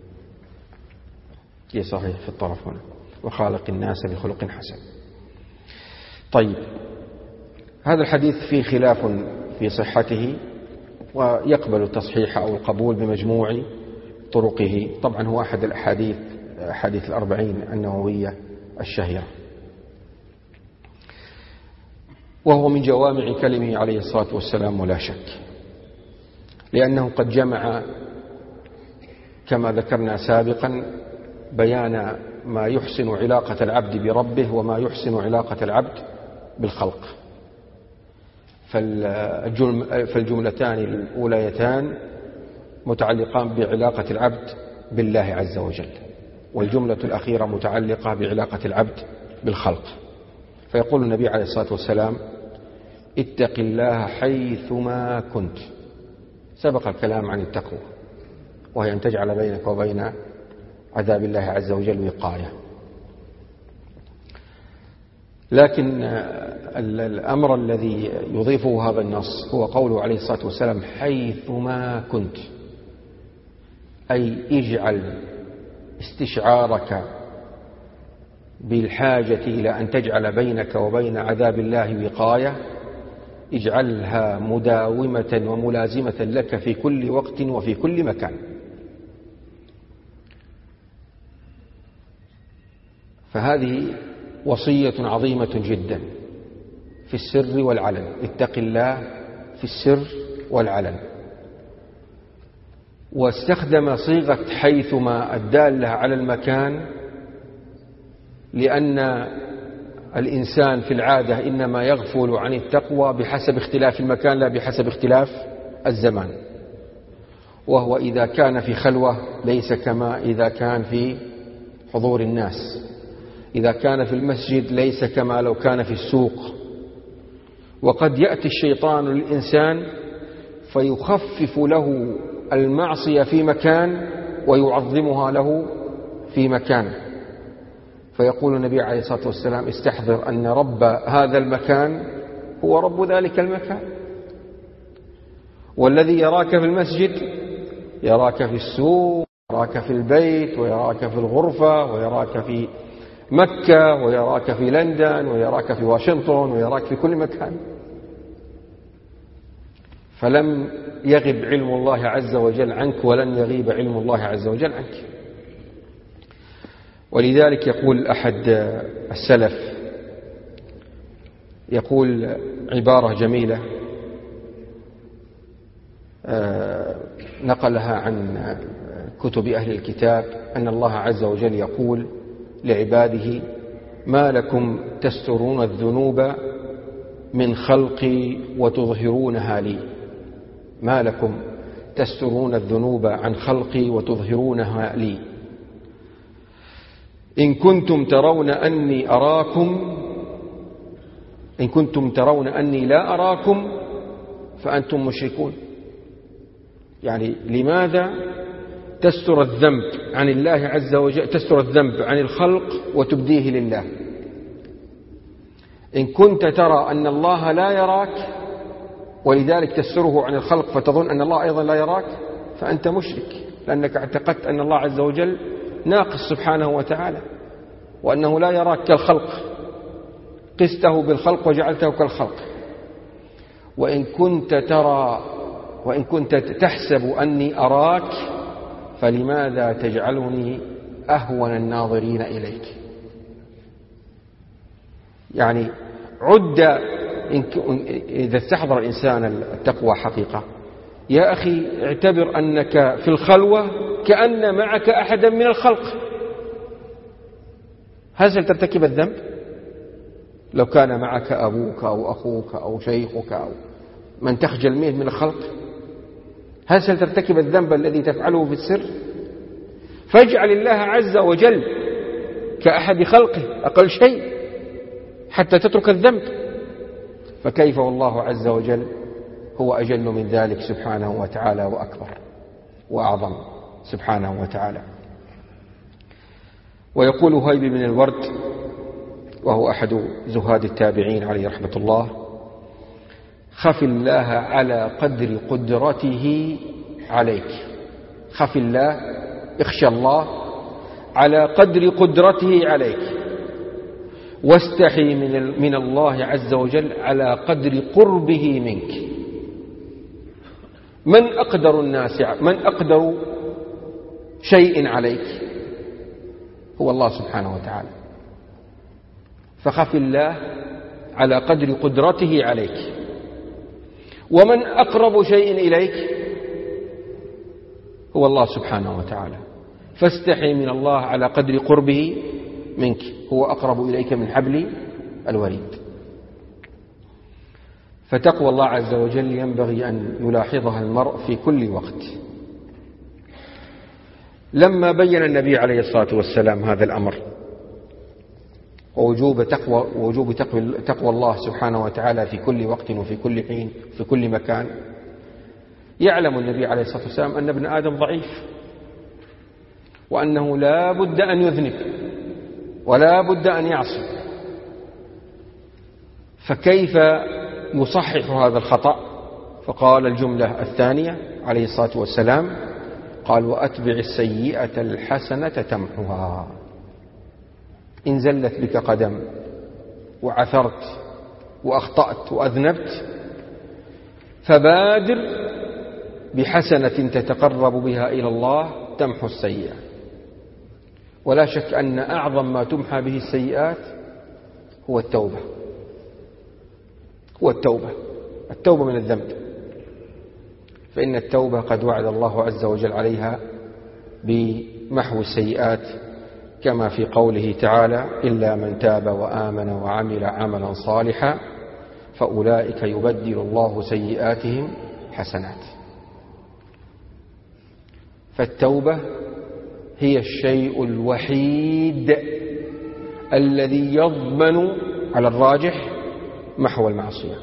صحيح في الطرف هنا، وخالق الناس بخلق حسن. طيب، هذا الحديث فيه خلاف في صحته، ويقبل التصحيح أو القبول بمجموع طرقه. طبعا هو أحد أحاديث 40 النووية الشهيرة، وهو من جوامع كلمه عليه الصلاة والسلام ولا شك، لأنه قد جمع كما ذكرنا سابقا بيان ما يحسن علاقة العبد بربه وما يحسن علاقة العبد بالخلق. فالجملتان الأوليتان متعلقان بعلاقة العبد بالله عز وجل، والجملة الأخيرة متعلقة بعلاقة العبد بالخلق. فيقول النبي عليه الصلاة والسلام: اتق الله حيثما كنت. سبق الكلام عن التقوى، وهي أن تجعل بينك وبين عذاب الله عز وجل وقاية. لكن الأمر الذي يضيفه هذا النص هو قوله عليه الصلاة والسلام: حيثما كنت، أي اجعل استشعارك بالحاجة إلى أن تجعل بينك وبين عذاب الله وقاية، اجعلها مداومة وملازمة لك في كل وقت وفي كل مكان. فهذه وصية عظيمة جدا في السر والعلن. اتق الله في السر والعلن. واستخدم صيغة حيثما الدالة على المكان، لأن الإنسان في العادة إنما يغفل عن التقوى بحسب اختلاف المكان لا بحسب اختلاف الزمان. وهو إذا كان في خلوة ليس كما إذا كان في حضور الناس، إذا كان في المسجد ليس كما لو كان في السوق. وقد يأتي الشيطان للإنسان فيخفف له المعصية في مكان ويعظمها له في مكان. فيقول النبي عليه الصلاة والسلام: استحضر أن رب هذا المكان هو رب ذلك المكان، والذي يراك في المسجد يراك في السوق، ويراك في البيت، ويراك في الغرفة، ويراك في مكة، ويراك في لندن، ويراك في واشنطن، ويراك في كل مكان. فلم يغب علم الله عز وجل عنك، ولن يغيب علم الله عز وجل عنك. ولذلك يقول أحد السلف، يقول عبارة جميلة نقلها عن كتب أهل الكتاب، أن الله عز وجل يقول لعباده: ما لكم تسترون الذنوب من خلقي وتظهرونها لي. ما لكم تسترون الذنوب عن خلقي وتظهرونها لي. إن كنتم ترون أني أراكم، إن كنتم ترون أني لا أراكم فأنتم مشركون. يعني لماذا تستر الذنب عن الله عز وجل، تستر الذنب عن الخلق وتبديه لله؟ إن كنت ترى أن الله لا يراك ولذلك تستره عن الخلق فتظن أن الله أيضا لا يراك، فأنت مشرك، لأنك اعتقدت أن الله عز وجل ناقص سبحانه وتعالى، وأنه لا يراك كالخلق، قسته بالخلق وجعلته كالخلق. وإن كنت تحسب أني أراك فلماذا تجعلني أهون الناظرين إليك؟ يعني إذا استحضر الإنسان التقوى حقيقة، يا أخي اعتبر أنك في الخلوة كأن معك أحدا من الخلق. هل سترتكب الذنب؟ لو كان معك أبوك أو أخوك أو شيخك أو من تخجل منه من الخلق، هل سترتكب الذنب الذي تفعله في السر؟ فاجعل الله عز وجل كأحد خلقه أقل شيء حتى تترك الذنب، فكيف والله عز وجل هو أجل من ذلك سبحانه وتعالى وأكبر وأعظم سبحانه وتعالى. ويقول هيب بن الورد وهو أحد زهاد التابعين عليه رحمة الله: خف الله على قدر قدرته عليك. خف الله، اخشى الله على قدر قدرته عليك، واستحي من الله عز وجل على قدر قربه منك. من أقدر الناس، من أقدر شيء عليك؟ هو الله سبحانه وتعالى. فخف الله على قدر قدرته عليك. ومن أقرب شيء إليك؟ هو الله سبحانه وتعالى. فاستحي من الله على قدر قربه منك، هو أقرب إليك من حبل الوريد. فتقوى الله عز وجل ينبغي أن يلاحظها المرء في كل وقت. لما بين النبي عليه الصلاة والسلام هذا الأمر ووجوب تقوى الله سبحانه وتعالى في كل وقت وفي كل حين في كل مكان، يعلم النبي عليه الصلاة والسلام أن ابن آدم ضعيف، وأنه لا بد أن يذنب ولا بد أن يعصي، فكيف يصحح هذا الخطأ؟ فقال الجملة الثانية عليه الصلاة والسلام، قال: وأتبع السيئة الحسنة تمحها. إن زلت بك قدم وعثرت وأخطأت وأذنبت، فبادر بحسنة تتقرب بها إلى الله تمحو السيئة. ولا شك أن أعظم ما تمحى به السيئات هو التوبة، التوبة من الذنب، فإن التوبة قد وعد الله عز وجل عليها بمحو السيئات، كما في قوله تعالى: إلا من تاب وآمن وعمل عملا صالحا فأولئك يبدل الله سيئاتهم حسنات. فالتوبة هي الشيء الوحيد الذي يضمن على الراجح محو المعصية.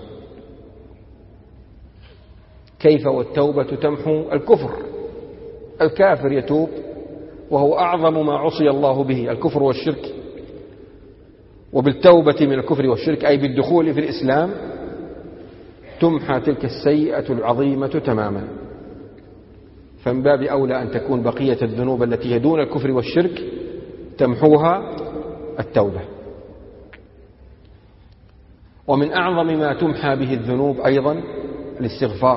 كيف والتوبة تمحو الكفر؟ الكافر يتوب وهو أعظم ما عصي الله به، الكفر والشرك، وبالتوبة من الكفر والشرك أي بالدخول في الإسلام تمحى تلك السيئة العظيمة تماما. فمن باب أولى أن تكون بقية الذنوب التي هي دون الكفر والشرك تمحوها التوبة. ومن أعظم ما تمحى به الذنوب أيضا الاستغفار،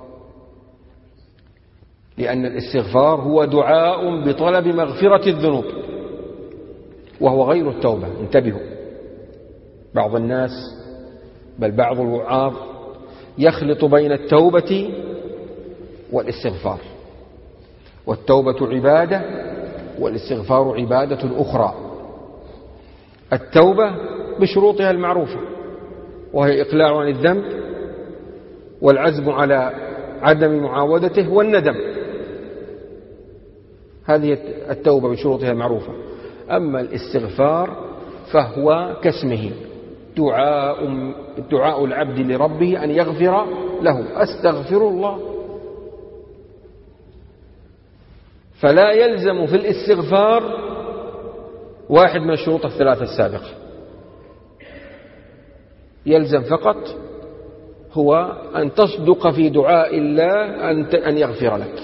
لأن الاستغفار هو دعاء بطلب مغفرة الذنوب وهو غير التوبة. انتبهوا، بعض الناس بل بعض الوعاظ يخلط بين التوبة والاستغفار، والتوبة عبادة والاستغفار عبادة أخرى. التوبة بشروطها المعروفة، وهي إقلاع عن الذنب والعزم على عدم معاودته والندم، هذه التوبة بشروطها المعروفة. أما الاستغفار فهو كاسمه، دعاء العبد لربه أن يغفر له، أستغفر الله. فلا يلزم في الاستغفار واحد من الشروط الثلاثة السابقة، يلزم فقط هو أن تصدق في دعاء الله أن يغفر لك.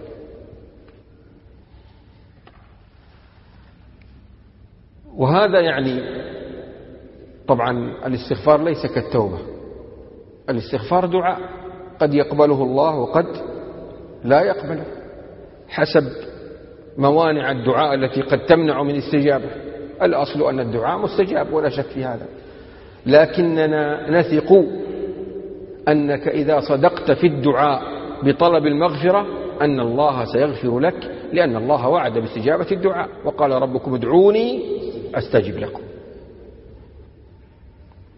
وهذا يعني طبعا الاستغفار ليس كالتوبة، الاستغفار دعاء قد يقبله الله وقد لا يقبله حسب موانع الدعاء التي قد تمنع من استجابة. الأصل أن الدعاء مستجاب ولا شك في هذا، لكننا نثق أنك إذا صدقت في الدعاء بطلب المغفرة أن الله سيغفر لك، لأن الله وعد باستجابة الدعاء وقال: ربكم ادعوني أستجب لكم.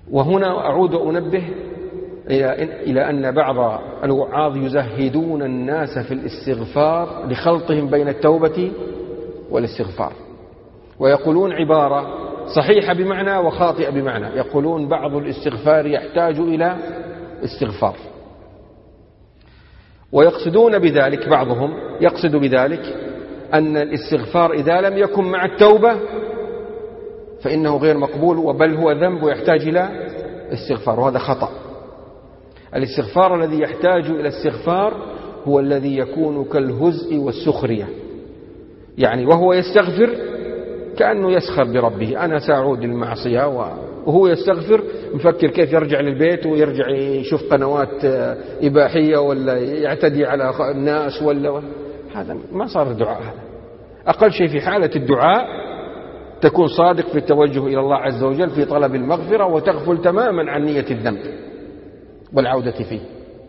وهنا أعود وأنبه إلى أن بعض الوعاظ يزهدون الناس في الاستغفار لخلطهم بين التوبة والاستغفار، ويقولون عبارة صحيحة بمعنى وخاطئة بمعنى. يقولون بعض الاستغفار يحتاج إلى استغفار، ويقصدون بذلك، بعضهم يقصد بذلك أن الاستغفار إذا لم يكن مع التوبة فإنه غير مقبول، وبل هو ذنب ويحتاج إلى استغفار، وهذا خطأ. الاستغفار الذي يحتاج إلى استغفار هو الذي يكون كالهزء والسخرية، يعني وهو يستغفر كأنه يسخر بربه، أنا سأعود للمعصية، وهو يستغفر مفكر كيف يرجع للبيت ويرجع يشوف قنوات إباحية ولا يعتدي على الناس ولا هذا ما صار الدعاء. هذا أقل شيء في حالة الدعاء تكون صادق في التوجه إلى الله عز وجل في طلب المغفرة، وتغفل تماما عن نية الذنب والعودة فيه.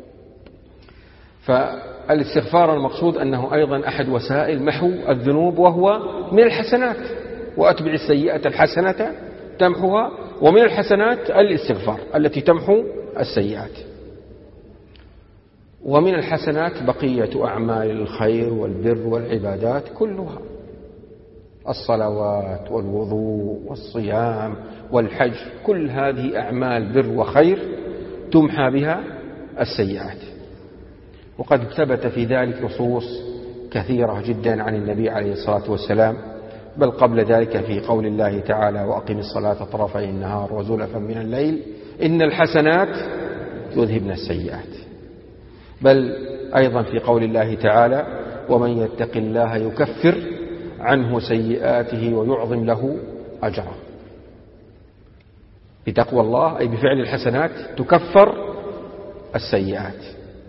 فالاستغفار المقصود أنه أيضا أحد وسائل محو الذنوب، وهو من الحسنات، وأتبع السيئة الحسنة تمحوها، ومن الحسنات الاستغفار التي تمحو السيئات. ومن الحسنات بقية أعمال الخير والبر والعبادات كلها، الصلوات والوضوء والصيام والحج، كل هذه أعمال بر وخير تمحى بها السيئات. وقد ثبت في ذلك نصوص كثيرة جدا عن النبي عليه الصلاة والسلام، بل قبل ذلك في قول الله تعالى: وأقم الصلاة طرفي النهار وزلفا من الليل إن الحسنات يذهبن السيئات. بل أيضا في قول الله تعالى: ومن يتق الله يكفر عنه سيئاته ويعظم له أجرا. بتقوى الله أي بفعل الحسنات تكفر السيئات.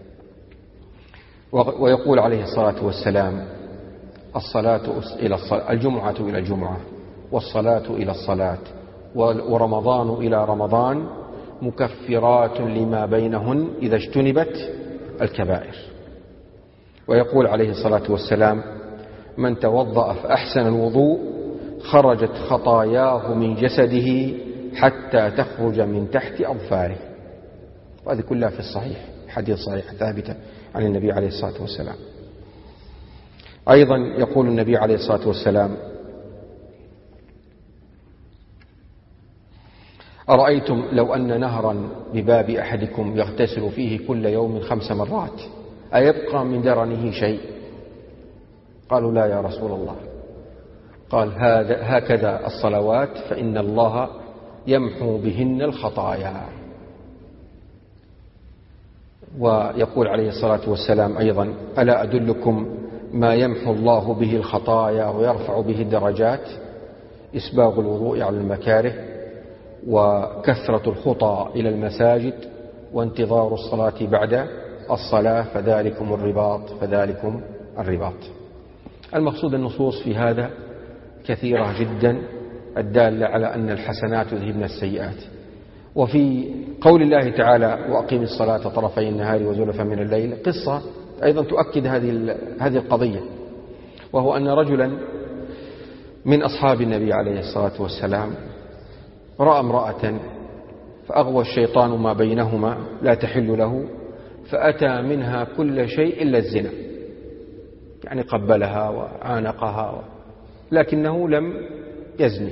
ويقول عليه الصلاة والسلام: الجمعة إلى الجمعة، والصلاة إلى الصلاة، ورمضان إلى رمضان مكفرات لما بينهن إذا اجتنبت الكبائر. ويقول عليه الصلاة والسلام: من توضأ فأحسن الوضوء خرجت خطاياه من جسده حتى تخرج من تحت أظفاره. وهذه كلها في الصحيح، حديث صحيح ثابتة عن النبي عليه الصلاة والسلام. أيضا يقول النبي عليه الصلاة والسلام: أرأيتم لو أن نهرا بباب أحدكم يغتسل فيه كل يوم 5 مرات أيبقى من درنه شيء؟ قالوا: لا يا رسول الله. قال: هكذا الصلوات فإن الله يمحو بهن الخطايا. ويقول عليه الصلاة والسلام أيضا: ألا أدلكم ما يمحو الله به الخطايا ويرفع به الدرجات؟ إسباغ الوضوء على المكاره، وكثرة الخطى إلى المساجد، وانتظار الصلاة بعد الصلاة، فذلكم الرباط. المقصود النصوص في هذا كثيرة جدا الدالة على أن الحسنات يذهبن السيئات. وفي قول الله تعالى: وأقيم الصلاة طرفي النهار وزلفا من الليل، قصة أيضا تؤكد هذه القضية، وهو أن رجلا من أصحاب النبي عليه الصلاة والسلام رأى امرأة فأغوى الشيطان ما بينهما لا تحل له، فأتى منها كل شيء إلا الزنا، يعني قبلها وعانقها، لكنه لم يزني.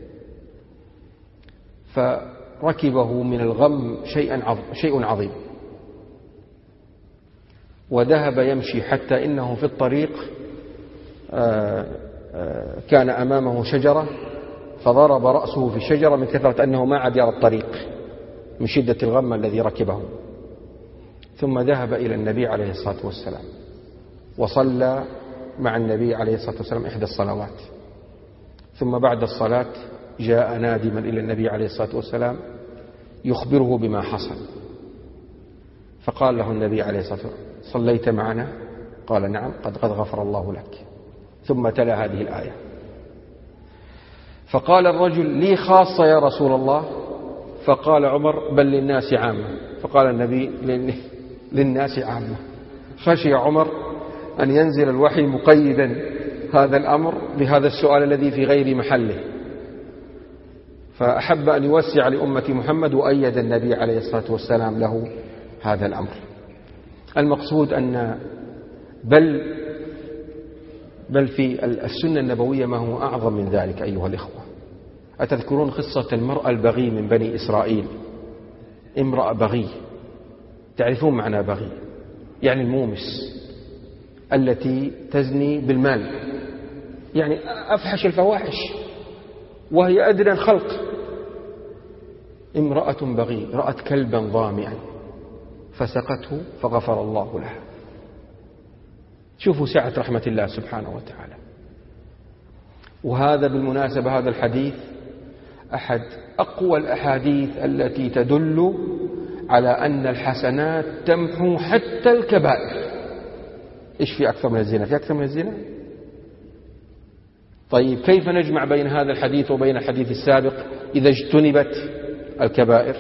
فركبه من الغم شيء عظيم، وذهب يمشي حتى إنه في الطريق كان أمامه شجرة، فضرب رأسه في الشجرة من كثرة أنه ما عاد يرى الطريق من شدة الغم الذي ركبه. ثم ذهب إلى النبي عليه الصلاة والسلام وصلى مع النبي عليه الصلاة والسلام 1 الصلوات. ثم بعد الصلاة جاء نادما إلى النبي عليه الصلاة والسلام يخبره بما حصل. فقال له النبي عليه الصلاة والسلام: صليت معنا؟ قال: نعم. قد غفر الله لك. ثم تلا هذه الآية. فقال الرجل: لي خاصة يا رسول الله؟ فقال عمر: بل للناس عامة. فقال النبي: للناس عامة. خشي عمر أن ينزل الوحي مقيدا هذا الأمر بهذا السؤال الذي في غير محله، فأحب أن يوسع لأمة محمد، وأيد النبي عليه الصلاة والسلام له هذا الأمر. المقصود أن بل في السنة النبوية ما هو أعظم من ذلك أيها الإخوة. أتذكرون قصة المرأة البغي من بني إسرائيل؟ امرأة بغي، تعرفون معنى بغي؟ يعني المومس، التي تزني بالمال، يعني أفحش الفواحش، وهي أدنى الخلق. امرأة بغي رأت كلبا ظامئا فسقته فغفر الله لها. شوفوا سعة رحمة الله سبحانه وتعالى. وهذا بالمناسبة هذا الحديث أحد أقوى الأحاديث التي تدل على أن الحسنات تمحو حتى الكبائر. إيش في أكثر من الزنا؟ في أكثر من الزنا؟ طيب كيف نجمع بين هذا الحديث وبين الحديث السابق إذا اجتنبت الكبائر؟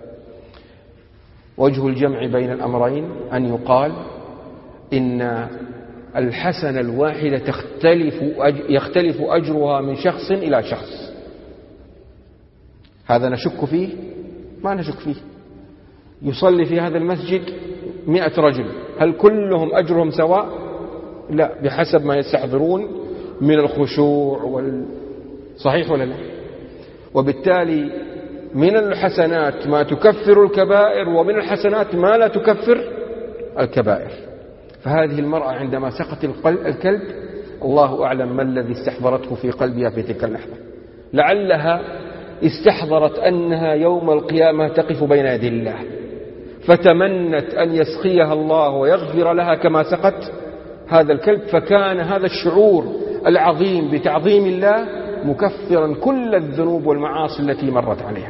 وجه الجمع بين الأمرين أن يقال إن الحسنة الواحدة يختلف أجرها من شخص إلى شخص. هذا نشك فيه؟ ما نشك فيه. يصلي في هذا المسجد 100 رجل، هل كلهم أجرهم سواء؟ لا، بحسب ما يستحضرون من الخشوع صحيح ولا لا؟ وبالتالي من الحسنات ما تكفر الكبائر، ومن الحسنات ما لا تكفر الكبائر. فهذه المرأة عندما سقط الكلب، الله أعلم ما الذي استحضرته في قلبها في تلك اللحظة. لعلها استحضرت أنها يوم القيامة تقف بين يدي الله، فتمنت أن يسقيها الله ويغفر لها كما سقت هذا الكلب. فكان هذا الشعور العظيم بتعظيم الله مكفرا كل الذنوب والمعاصي التي مرت عليها.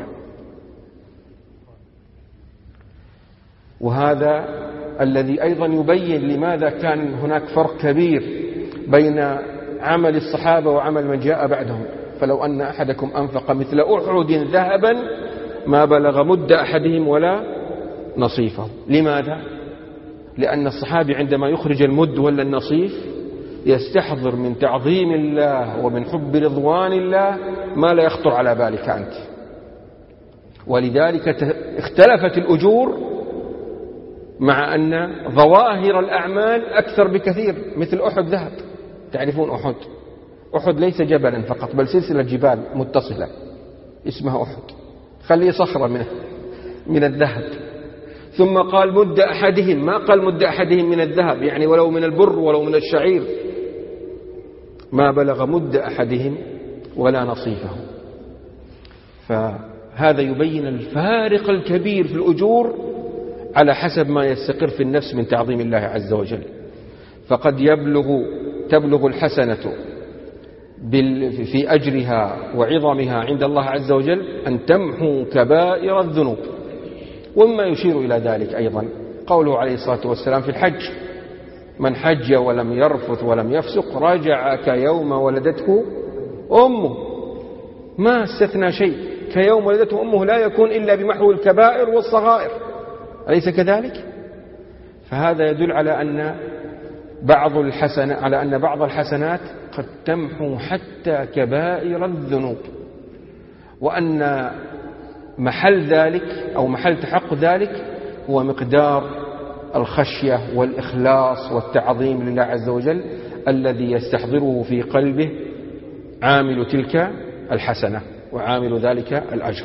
وهذا الذي أيضا يبين لماذا كان هناك فرق كبير بين عمل الصحابة وعمل من جاء بعدهم. فلو أن أحدكم أنفق مثل أحد ذهبا ما بلغ مد أحدهم ولا نصيفه. لماذا؟ لأن الصحابي عندما يخرج المد ولا النصيف يستحضر من تعظيم الله ومن حب رضوان الله ما لا يخطر على بالك أنت. ولذلك اختلفت الأجور، مع أن ظواهر الأعمال أكثر بكثير. مثل أحد ذهب، تعرفون أحد ليس جبلا فقط، بل سلسلة جبال متصلة اسمها أحد، خليه صخرة من الذهب. ثم قال مد أحدهم، ما قال مد أحدهم من الذهب، يعني ولو من البر ولو من الشعير، ما بلغ مد أحدهم ولا نصيفه. فهذا يبين الفارق الكبير في الأجور على حسب ما يستقر في النفس من تعظيم الله عز وجل. فقد تبلغ الحسنة في أجرها وعظمها عند الله عز وجل أن تمحو كبائر الذنوب. ومما يشير إلى ذلك أيضا قوله عليه الصلاة والسلام في الحج: من حج ولم يرفث ولم يفسق رجع كيوم ولدته أمه. ما استثنى شيء، كيوم ولدته أمه لا يكون إلا بمحو الكبائر والصغائر، أليس كذلك؟ فهذا يدل على أن بعض الحسنات قد تمحو حتى كبائر الذنوب، وأن محل ذلك أو محل تحقق ذلك هو مقدار الخشية والإخلاص والتعظيم لله عز وجل الذي يستحضره في قلبه عامل تلك الحسنة وعامل ذلك الأجر.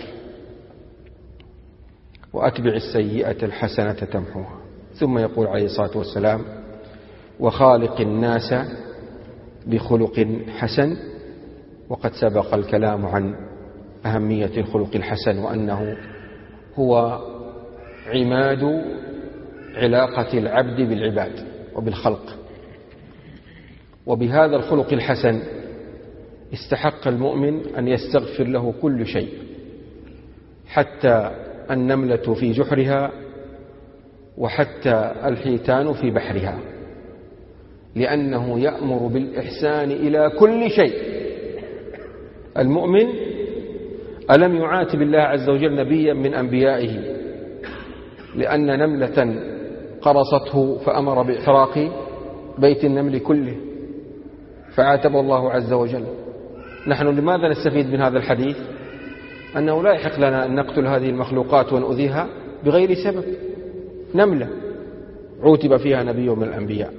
وأتبع السيئة الحسنة تمحوها. ثم يقول عليه الصلاة والسلام: وخالق الناس بخلق حسن. وقد سبق الكلام عن أهمية الخلق الحسن، وأنه هو عماد علاقة العبد بالعباد وبالخلق. وبهذا الخلق الحسن استحق المؤمن أن يستغفر له كل شيء، حتى النملة في جحرها وحتى الحيتان في بحرها، لأنه يأمر بالإحسان إلى كل شيء. المؤمن ألم يعاتب الله عز وجل نبيا من أنبيائه لأن نملة قرصته فأمر بإحراق بيت النمل كله، فعاتب الله عز وجل. نحن لماذا نستفيد من هذا الحديث؟ أنه لا يحق لنا أن نقتل هذه المخلوقات ونؤذيها بغير سبب. نملة عوتب فيها نبي من الأنبياء،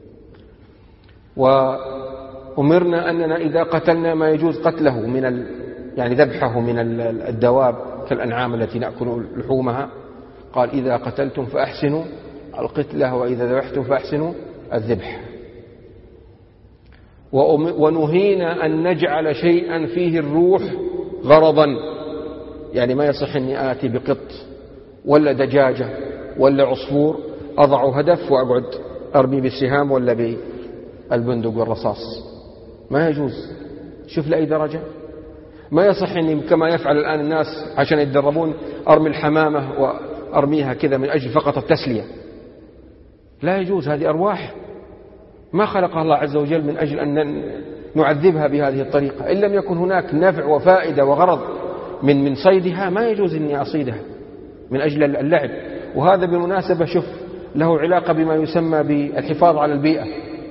وأمرنا أننا إذا قتلنا ما يجوز قتله يعني ذبحه من الدواب كالأنعام التي نأكل لحومها، قال إذا قتلتم فأحسنوا القتلة وإذا ذبحتم فأحسنوا الذبح. ونهينا أن نجعل شيئا فيه الروح غرضا، يعني ما يصح أني آتي بقط ولا دجاجة ولا عصفور أضع هدف وأقعد أرمي بالسهام ولا بالبندق والرصاص، ما يجوز. شوف لأي درجة. ما يصح أني كما يفعل الآن الناس عشان يتدربون أرمي الحمامة وأرميها كذا من أجل فقط التسلية، لا يجوز. هذه أرواح ما خلقها الله عز وجل من أجل أن نعذبها بهذه الطريقة. إن لم يكن هناك نفع وفائدة وغرض من صيدها ما يجوز أني أصيدها من أجل اللعب. وهذا بالمناسبة شوف له علاقة بما يسمى بالحفاظ على البيئة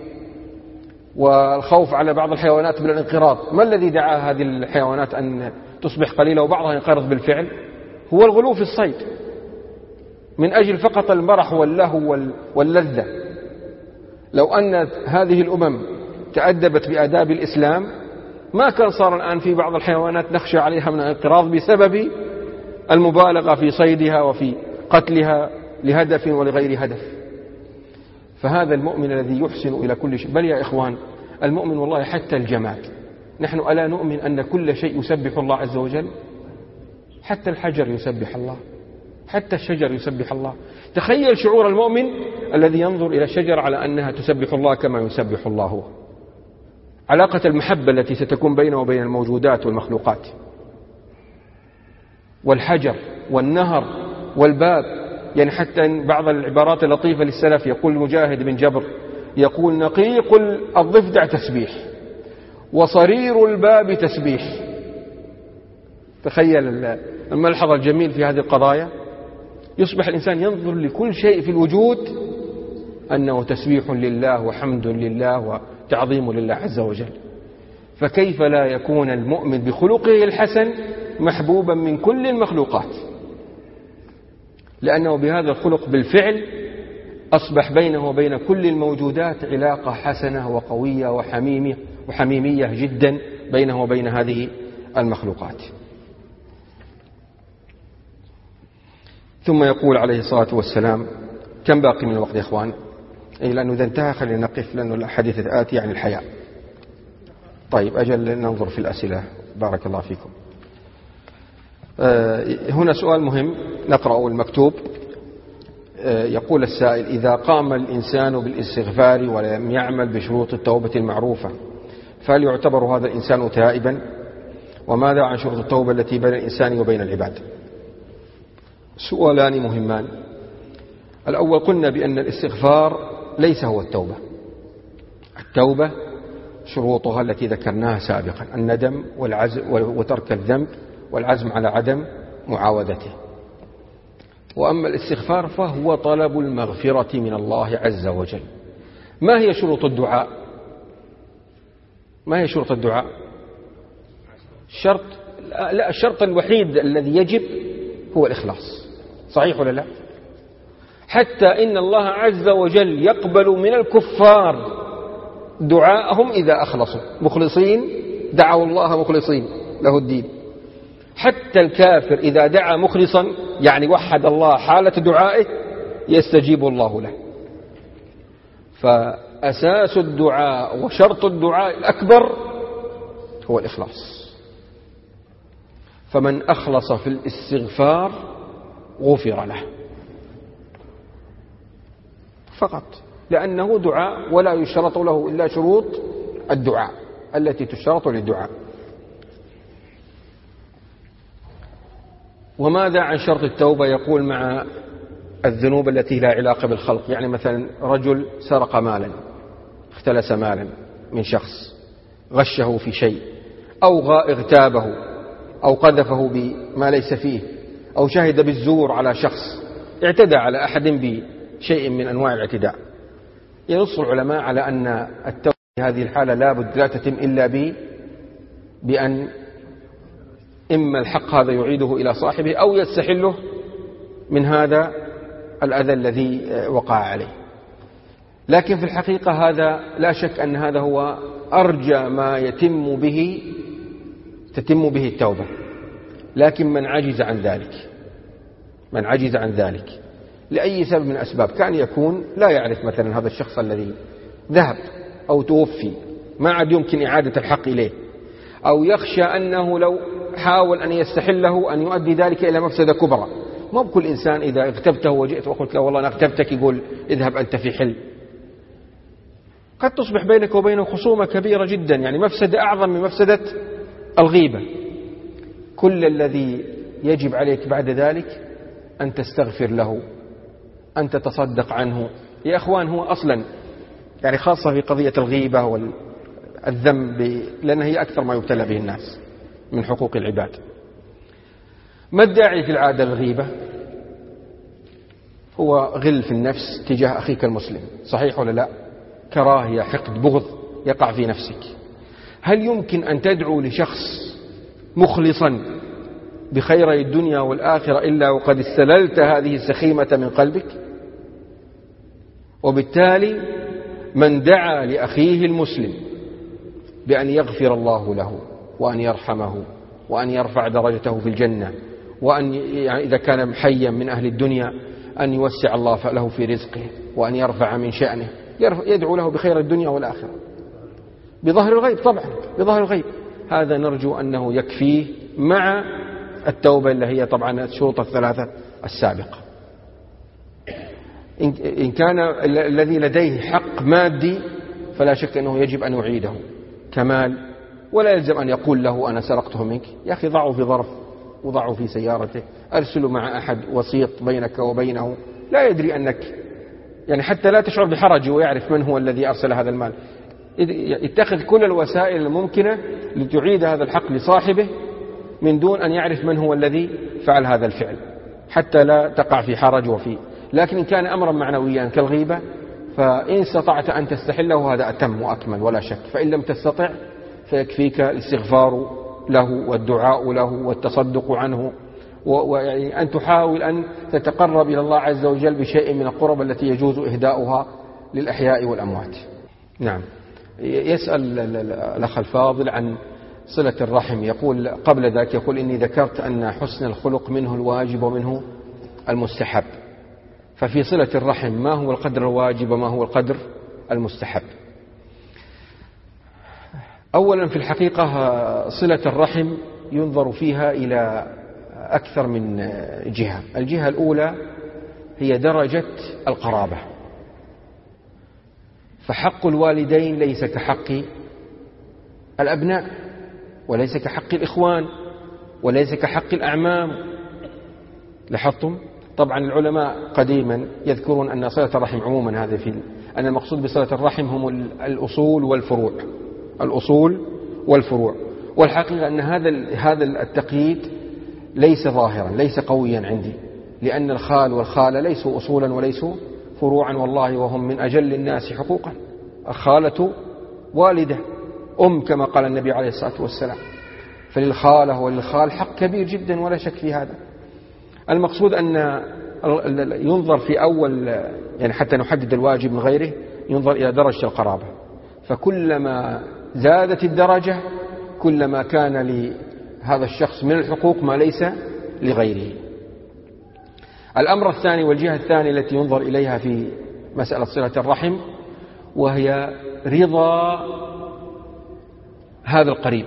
والخوف على بعض الحيوانات من الانقراض. ما الذي دعا هذه الحيوانات أن تصبح قليلة وبعضها ينقرض بالفعل؟ هو الغلو في الصيد من أجل فقط المرح واللهو واللذة. لو أن هذه الأمم تأدبت بآداب الإسلام ما كان صار الآن في بعض الحيوانات نخشى عليها من الانقراض بسبب المبالغة في صيدها وفي قتلها لهدف ولغير هدف. فهذا المؤمن الذي يحسن إلى كل شيء. بل يا إخوان المؤمن والله حتى الجماد، نحن ألا نؤمن أن كل شيء يسبح الله عز وجل؟ حتى الحجر يسبح الله، حتى الشجر يسبح الله. تخيل شعور المؤمن الذي ينظر إلى الشجر على أنها تسبح الله كما يسبح الله هو. علاقة المحبة التي ستكون بينه وبين الموجودات والمخلوقات. والحجر والنهر والباب، يعني حتى بعض العبارات اللطيفة للسلف يقول مجاهد بن جبر يقول نقيق الضفدع تسبيح وصرير الباب تسبيح. تخيل الملحظ الجميل في هذه القضايا. يصبح الإنسان ينظر لكل شيء في الوجود أنه تسبيح لله وحمد لله وتعظيم لله عز وجل. فكيف لا يكون المؤمن بخلقه الحسن محبوبا من كل المخلوقات؟ لأنه بهذا الخلق بالفعل أصبح بينه وبين كل الموجودات علاقة حسنة وقوية وحميمية جدا بينه وبين هذه المخلوقات. ثم يقول عليه الصلاة والسلام، كم باقي من الوقت يا إخوان؟ لأنه إذا انتهى خلينا نقف، لأنه الحديث آتي عن الحياء. طيب أجل ننظر في الأسئلة. بارك الله فيكم. هنا سؤال مهم نقرأه المكتوب. يقول السائل: إذا قام الإنسان بالاستغفار ولم يعمل بشروط التوبة المعروفة فهل يعتبر هذا الإنسان تائبا؟ وماذا عن شروط التوبة التي بين الإنسان وبين العباد؟ سؤالان مهمان. الأول قلنا بأن الاستغفار ليس هو التوبة. التوبة شروطها التي ذكرناها سابقا: الندم وترك الذنب والعزم على عدم معاودته. وأما الاستغفار فهو طلب المغفرة من الله عز وجل. ما هي شروط الدعاء؟ ما هي شروط الدعاء؟ الشرط الوحيد الذي يجب هو الإخلاص. صحيح ولا لا؟ حتى إن الله عز وجل يقبل من الكفار دعاءهم إذا أخلصوا مخلصين، دعوا الله مخلصين له الدين. حتى الكافر إذا دعا مخلصا يعني وحد الله حالة دعائه يستجيب الله له. فأساس الدعاء وشرط الدعاء الأكبر هو الإخلاص. فمن أخلص في الاستغفار غفر له فقط، لأنه دعاء ولا يشترط له إلا شروط الدعاء التي تشترط للدعاء. وماذا عن شرط التوبة؟ يقول مع الذنوب التي لا علاقة بالخلق، يعني مثلا رجل سرق مالا، اختلس مالا من شخص، غشه في شيء، أو اغتابه، أو قذفه بما ليس فيه، أو شهد بالزور على شخص، اعتدى على أحد بشيء من أنواع الاعتداء. ينص العلماء على أن التوبة في هذه الحالة لا تتم إلا بأن إما الحق هذا يعيده إلى صاحبه أو يستحله من هذا الأذى الذي وقع عليه. لكن في الحقيقة هذا لا شك أن هذا هو أرجى ما تتم به التوبة. لكن من عجز عن ذلك لأي سبب من الأسباب، كان يكون لا يعرف مثلا هذا الشخص الذي ذهب أو توفي ما عاد يمكن إعادة الحق إليه، أو يخشى أنه لو حاول أن يستحله أن يؤدي ذلك إلى مفسدة كبرى. ما بكل إنسان إذا اغتبته وجئت وقلت له والله أنا اغتبتك يقول اذهب أنت في حل. قد تصبح بينك وبينه خصومة كبيرة جدا، يعني مفسدة أعظم من مفسدة الغيبة. كل الذي يجب عليك بعد ذلك أن تستغفر له، أن تتصدق عنه. يا أخوان هو أصلا يعني خاصة في قضية الغيبة والذنب، لأن هي أكثر ما يبتلى به الناس من حقوق العباد. ما الداعي في العادة الغيبة؟ هو غل في النفس تجاه أخيك المسلم، صحيح ولا لا؟ كراهية، حقد، بغض يقع في نفسك. هل يمكن أن تدعو لشخص مخلصا بخير الدنيا والآخرة إلا وقد استللت هذه السخيمة من قلبك؟ وبالتالي من دعا لأخيه المسلم بأن يغفر الله له وأن يرحمه وأن يرفع درجته في الجنة، وأن يعني إذا كان حيا من أهل الدنيا أن يوسع الله له في رزقه وأن يرفع من شأنه، يدعو له بخير الدنيا والآخرة بظهر الغيب. طبعا بظهر الغيب هذا نرجو أنه يكفيه مع التوبة اللي هي طبعا الشروط الثلاثة السابقة. إن كان الذي لديه حق مادي فلا شك أنه يجب أن يعيده كمال، ولا يلزم أن يقول له أنا سرقته منك. يا أخي ضعه في ظرف وضعه في سيارته، أرسله مع أحد وسيط بينك وبينه لا يدري أنك يعني حتى لا تشعر بحرج ويعرف من هو الذي أرسل هذا المال. اتخذ كل الوسائل الممكنة لتعيد هذا الحق لصاحبه من دون أن يعرف من هو الذي فعل هذا الفعل، حتى لا تقع في حرج وفي. لكن إن كان أمرا معنويا كالغيبة فإن استطعت أن تستحله هذا أتم وأكمل ولا شك. فإن لم تستطع فيكفيك الاستغفار له والدعاء له والتصدق عنه، ويعني أن تحاول أن تتقرب إلى الله عز وجل بشيء من القرب التي يجوز إهداؤها للأحياء والأموات. نعم. يسأل الأخ الفاضل عن صلة الرحم، يقول قبل ذلك يقول إني ذكرت أن حسن الخلق منه الواجب ومنه المستحب، ففي صلة الرحم ما هو القدر الواجب وما هو القدر المستحب؟ أولا في الحقيقة صلة الرحم ينظر فيها إلى أكثر من جهة. الجهة الأولى هي درجة القرابة، فحق الوالدين ليس كحق الأبناء وليس كحق الإخوان وليس كحق الأعمام. لاحظتم؟ طبعا العلماء قديما يذكرون أن صلة الرحم عموما هذا أن المقصود بصلة الرحم هم الأصول والفروع، الأصول والفروع. والحقيقة أن هذا التقييد ليس ظاهرا، ليس قويا عندي، لأن الخال والخالة ليسوا أصولا وليسوا فروعا والله، وهم من أجل الناس حقوقا. الخالة والدة كما قال النبي عليه الصلاة والسلام، فللخالة وللخال حق كبير جدا ولا شك في هذا. المقصود أن ينظر في أول يعني حتى نحدد الواجب من غيره ينظر إلى درجة القرابة، فكلما زادت الدرجة كلما كان لهذا الشخص من الحقوق ما ليس لغيره. الأمر الثاني والجهة الثانية التي ينظر إليها في مسألة صلة الرحم وهي رضا هذا القريب.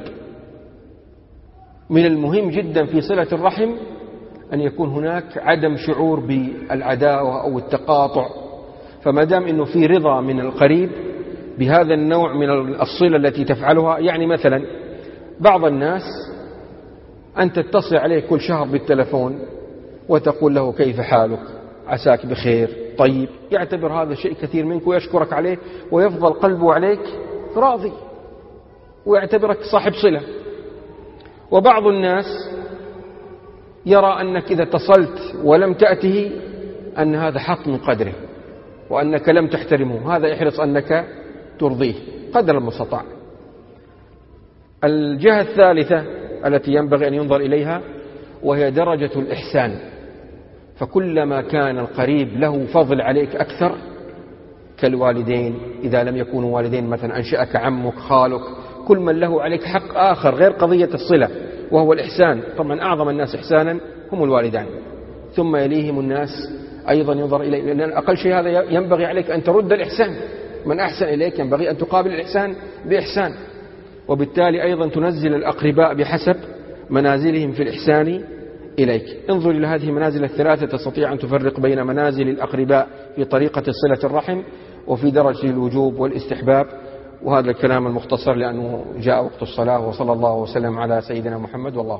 من المهم جدا في صلة الرحم أن يكون هناك عدم شعور بالعداوة أو التقاطع، فما دام أنه في رضا من القريب بهذا النوع من الصلة التي تفعلها. يعني مثلا بعض الناس أن تتصل عليه كل شهر بالتلفون وتقول له كيف حالك، عساك بخير، طيب، يعتبر هذا شيء كثير منك ويشكرك عليه ويفضل قلبه عليك راضي ويعتبرك صاحب صلة. وبعض الناس يرى أنك إذا اتصلت ولم تأته أن هذا حق من قدره وأنك لم تحترمه، هذا يحرص أنك ترضيه قدر المستطاع. الجهة الثالثة التي ينبغي أن ينظر إليها، وهي درجة الإحسان. فكلما كان القريب له فضل عليك أكثر، كالوالدين إذا لم يكونوا والدين مثلا أنشأك عمك خالك، كل من له عليك حق آخر غير قضية الصلة وهو الإحسان. طبعا أعظم الناس إحسانا هم الوالدان، ثم يليهم الناس أيضا ينظر إليه، لأن أقل شيء هذا ينبغي عليك أن ترد الإحسان. من أحسن إليك ينبغي أن تقابل الإحسان بإحسان. وبالتالي أيضا تنزل الأقرباء بحسب منازلهم في الإحسان إليك. انظر إلى هذه المنازل الثلاثة تستطيع أن تفرق بين منازل الأقرباء في طريقة صلة الرحم وفي درجة الوجوب والاستحباب. وهذا الكلام المختصر لأنه جاء وقت الصلاة، وصلى الله وسلم على سيدنا محمد والله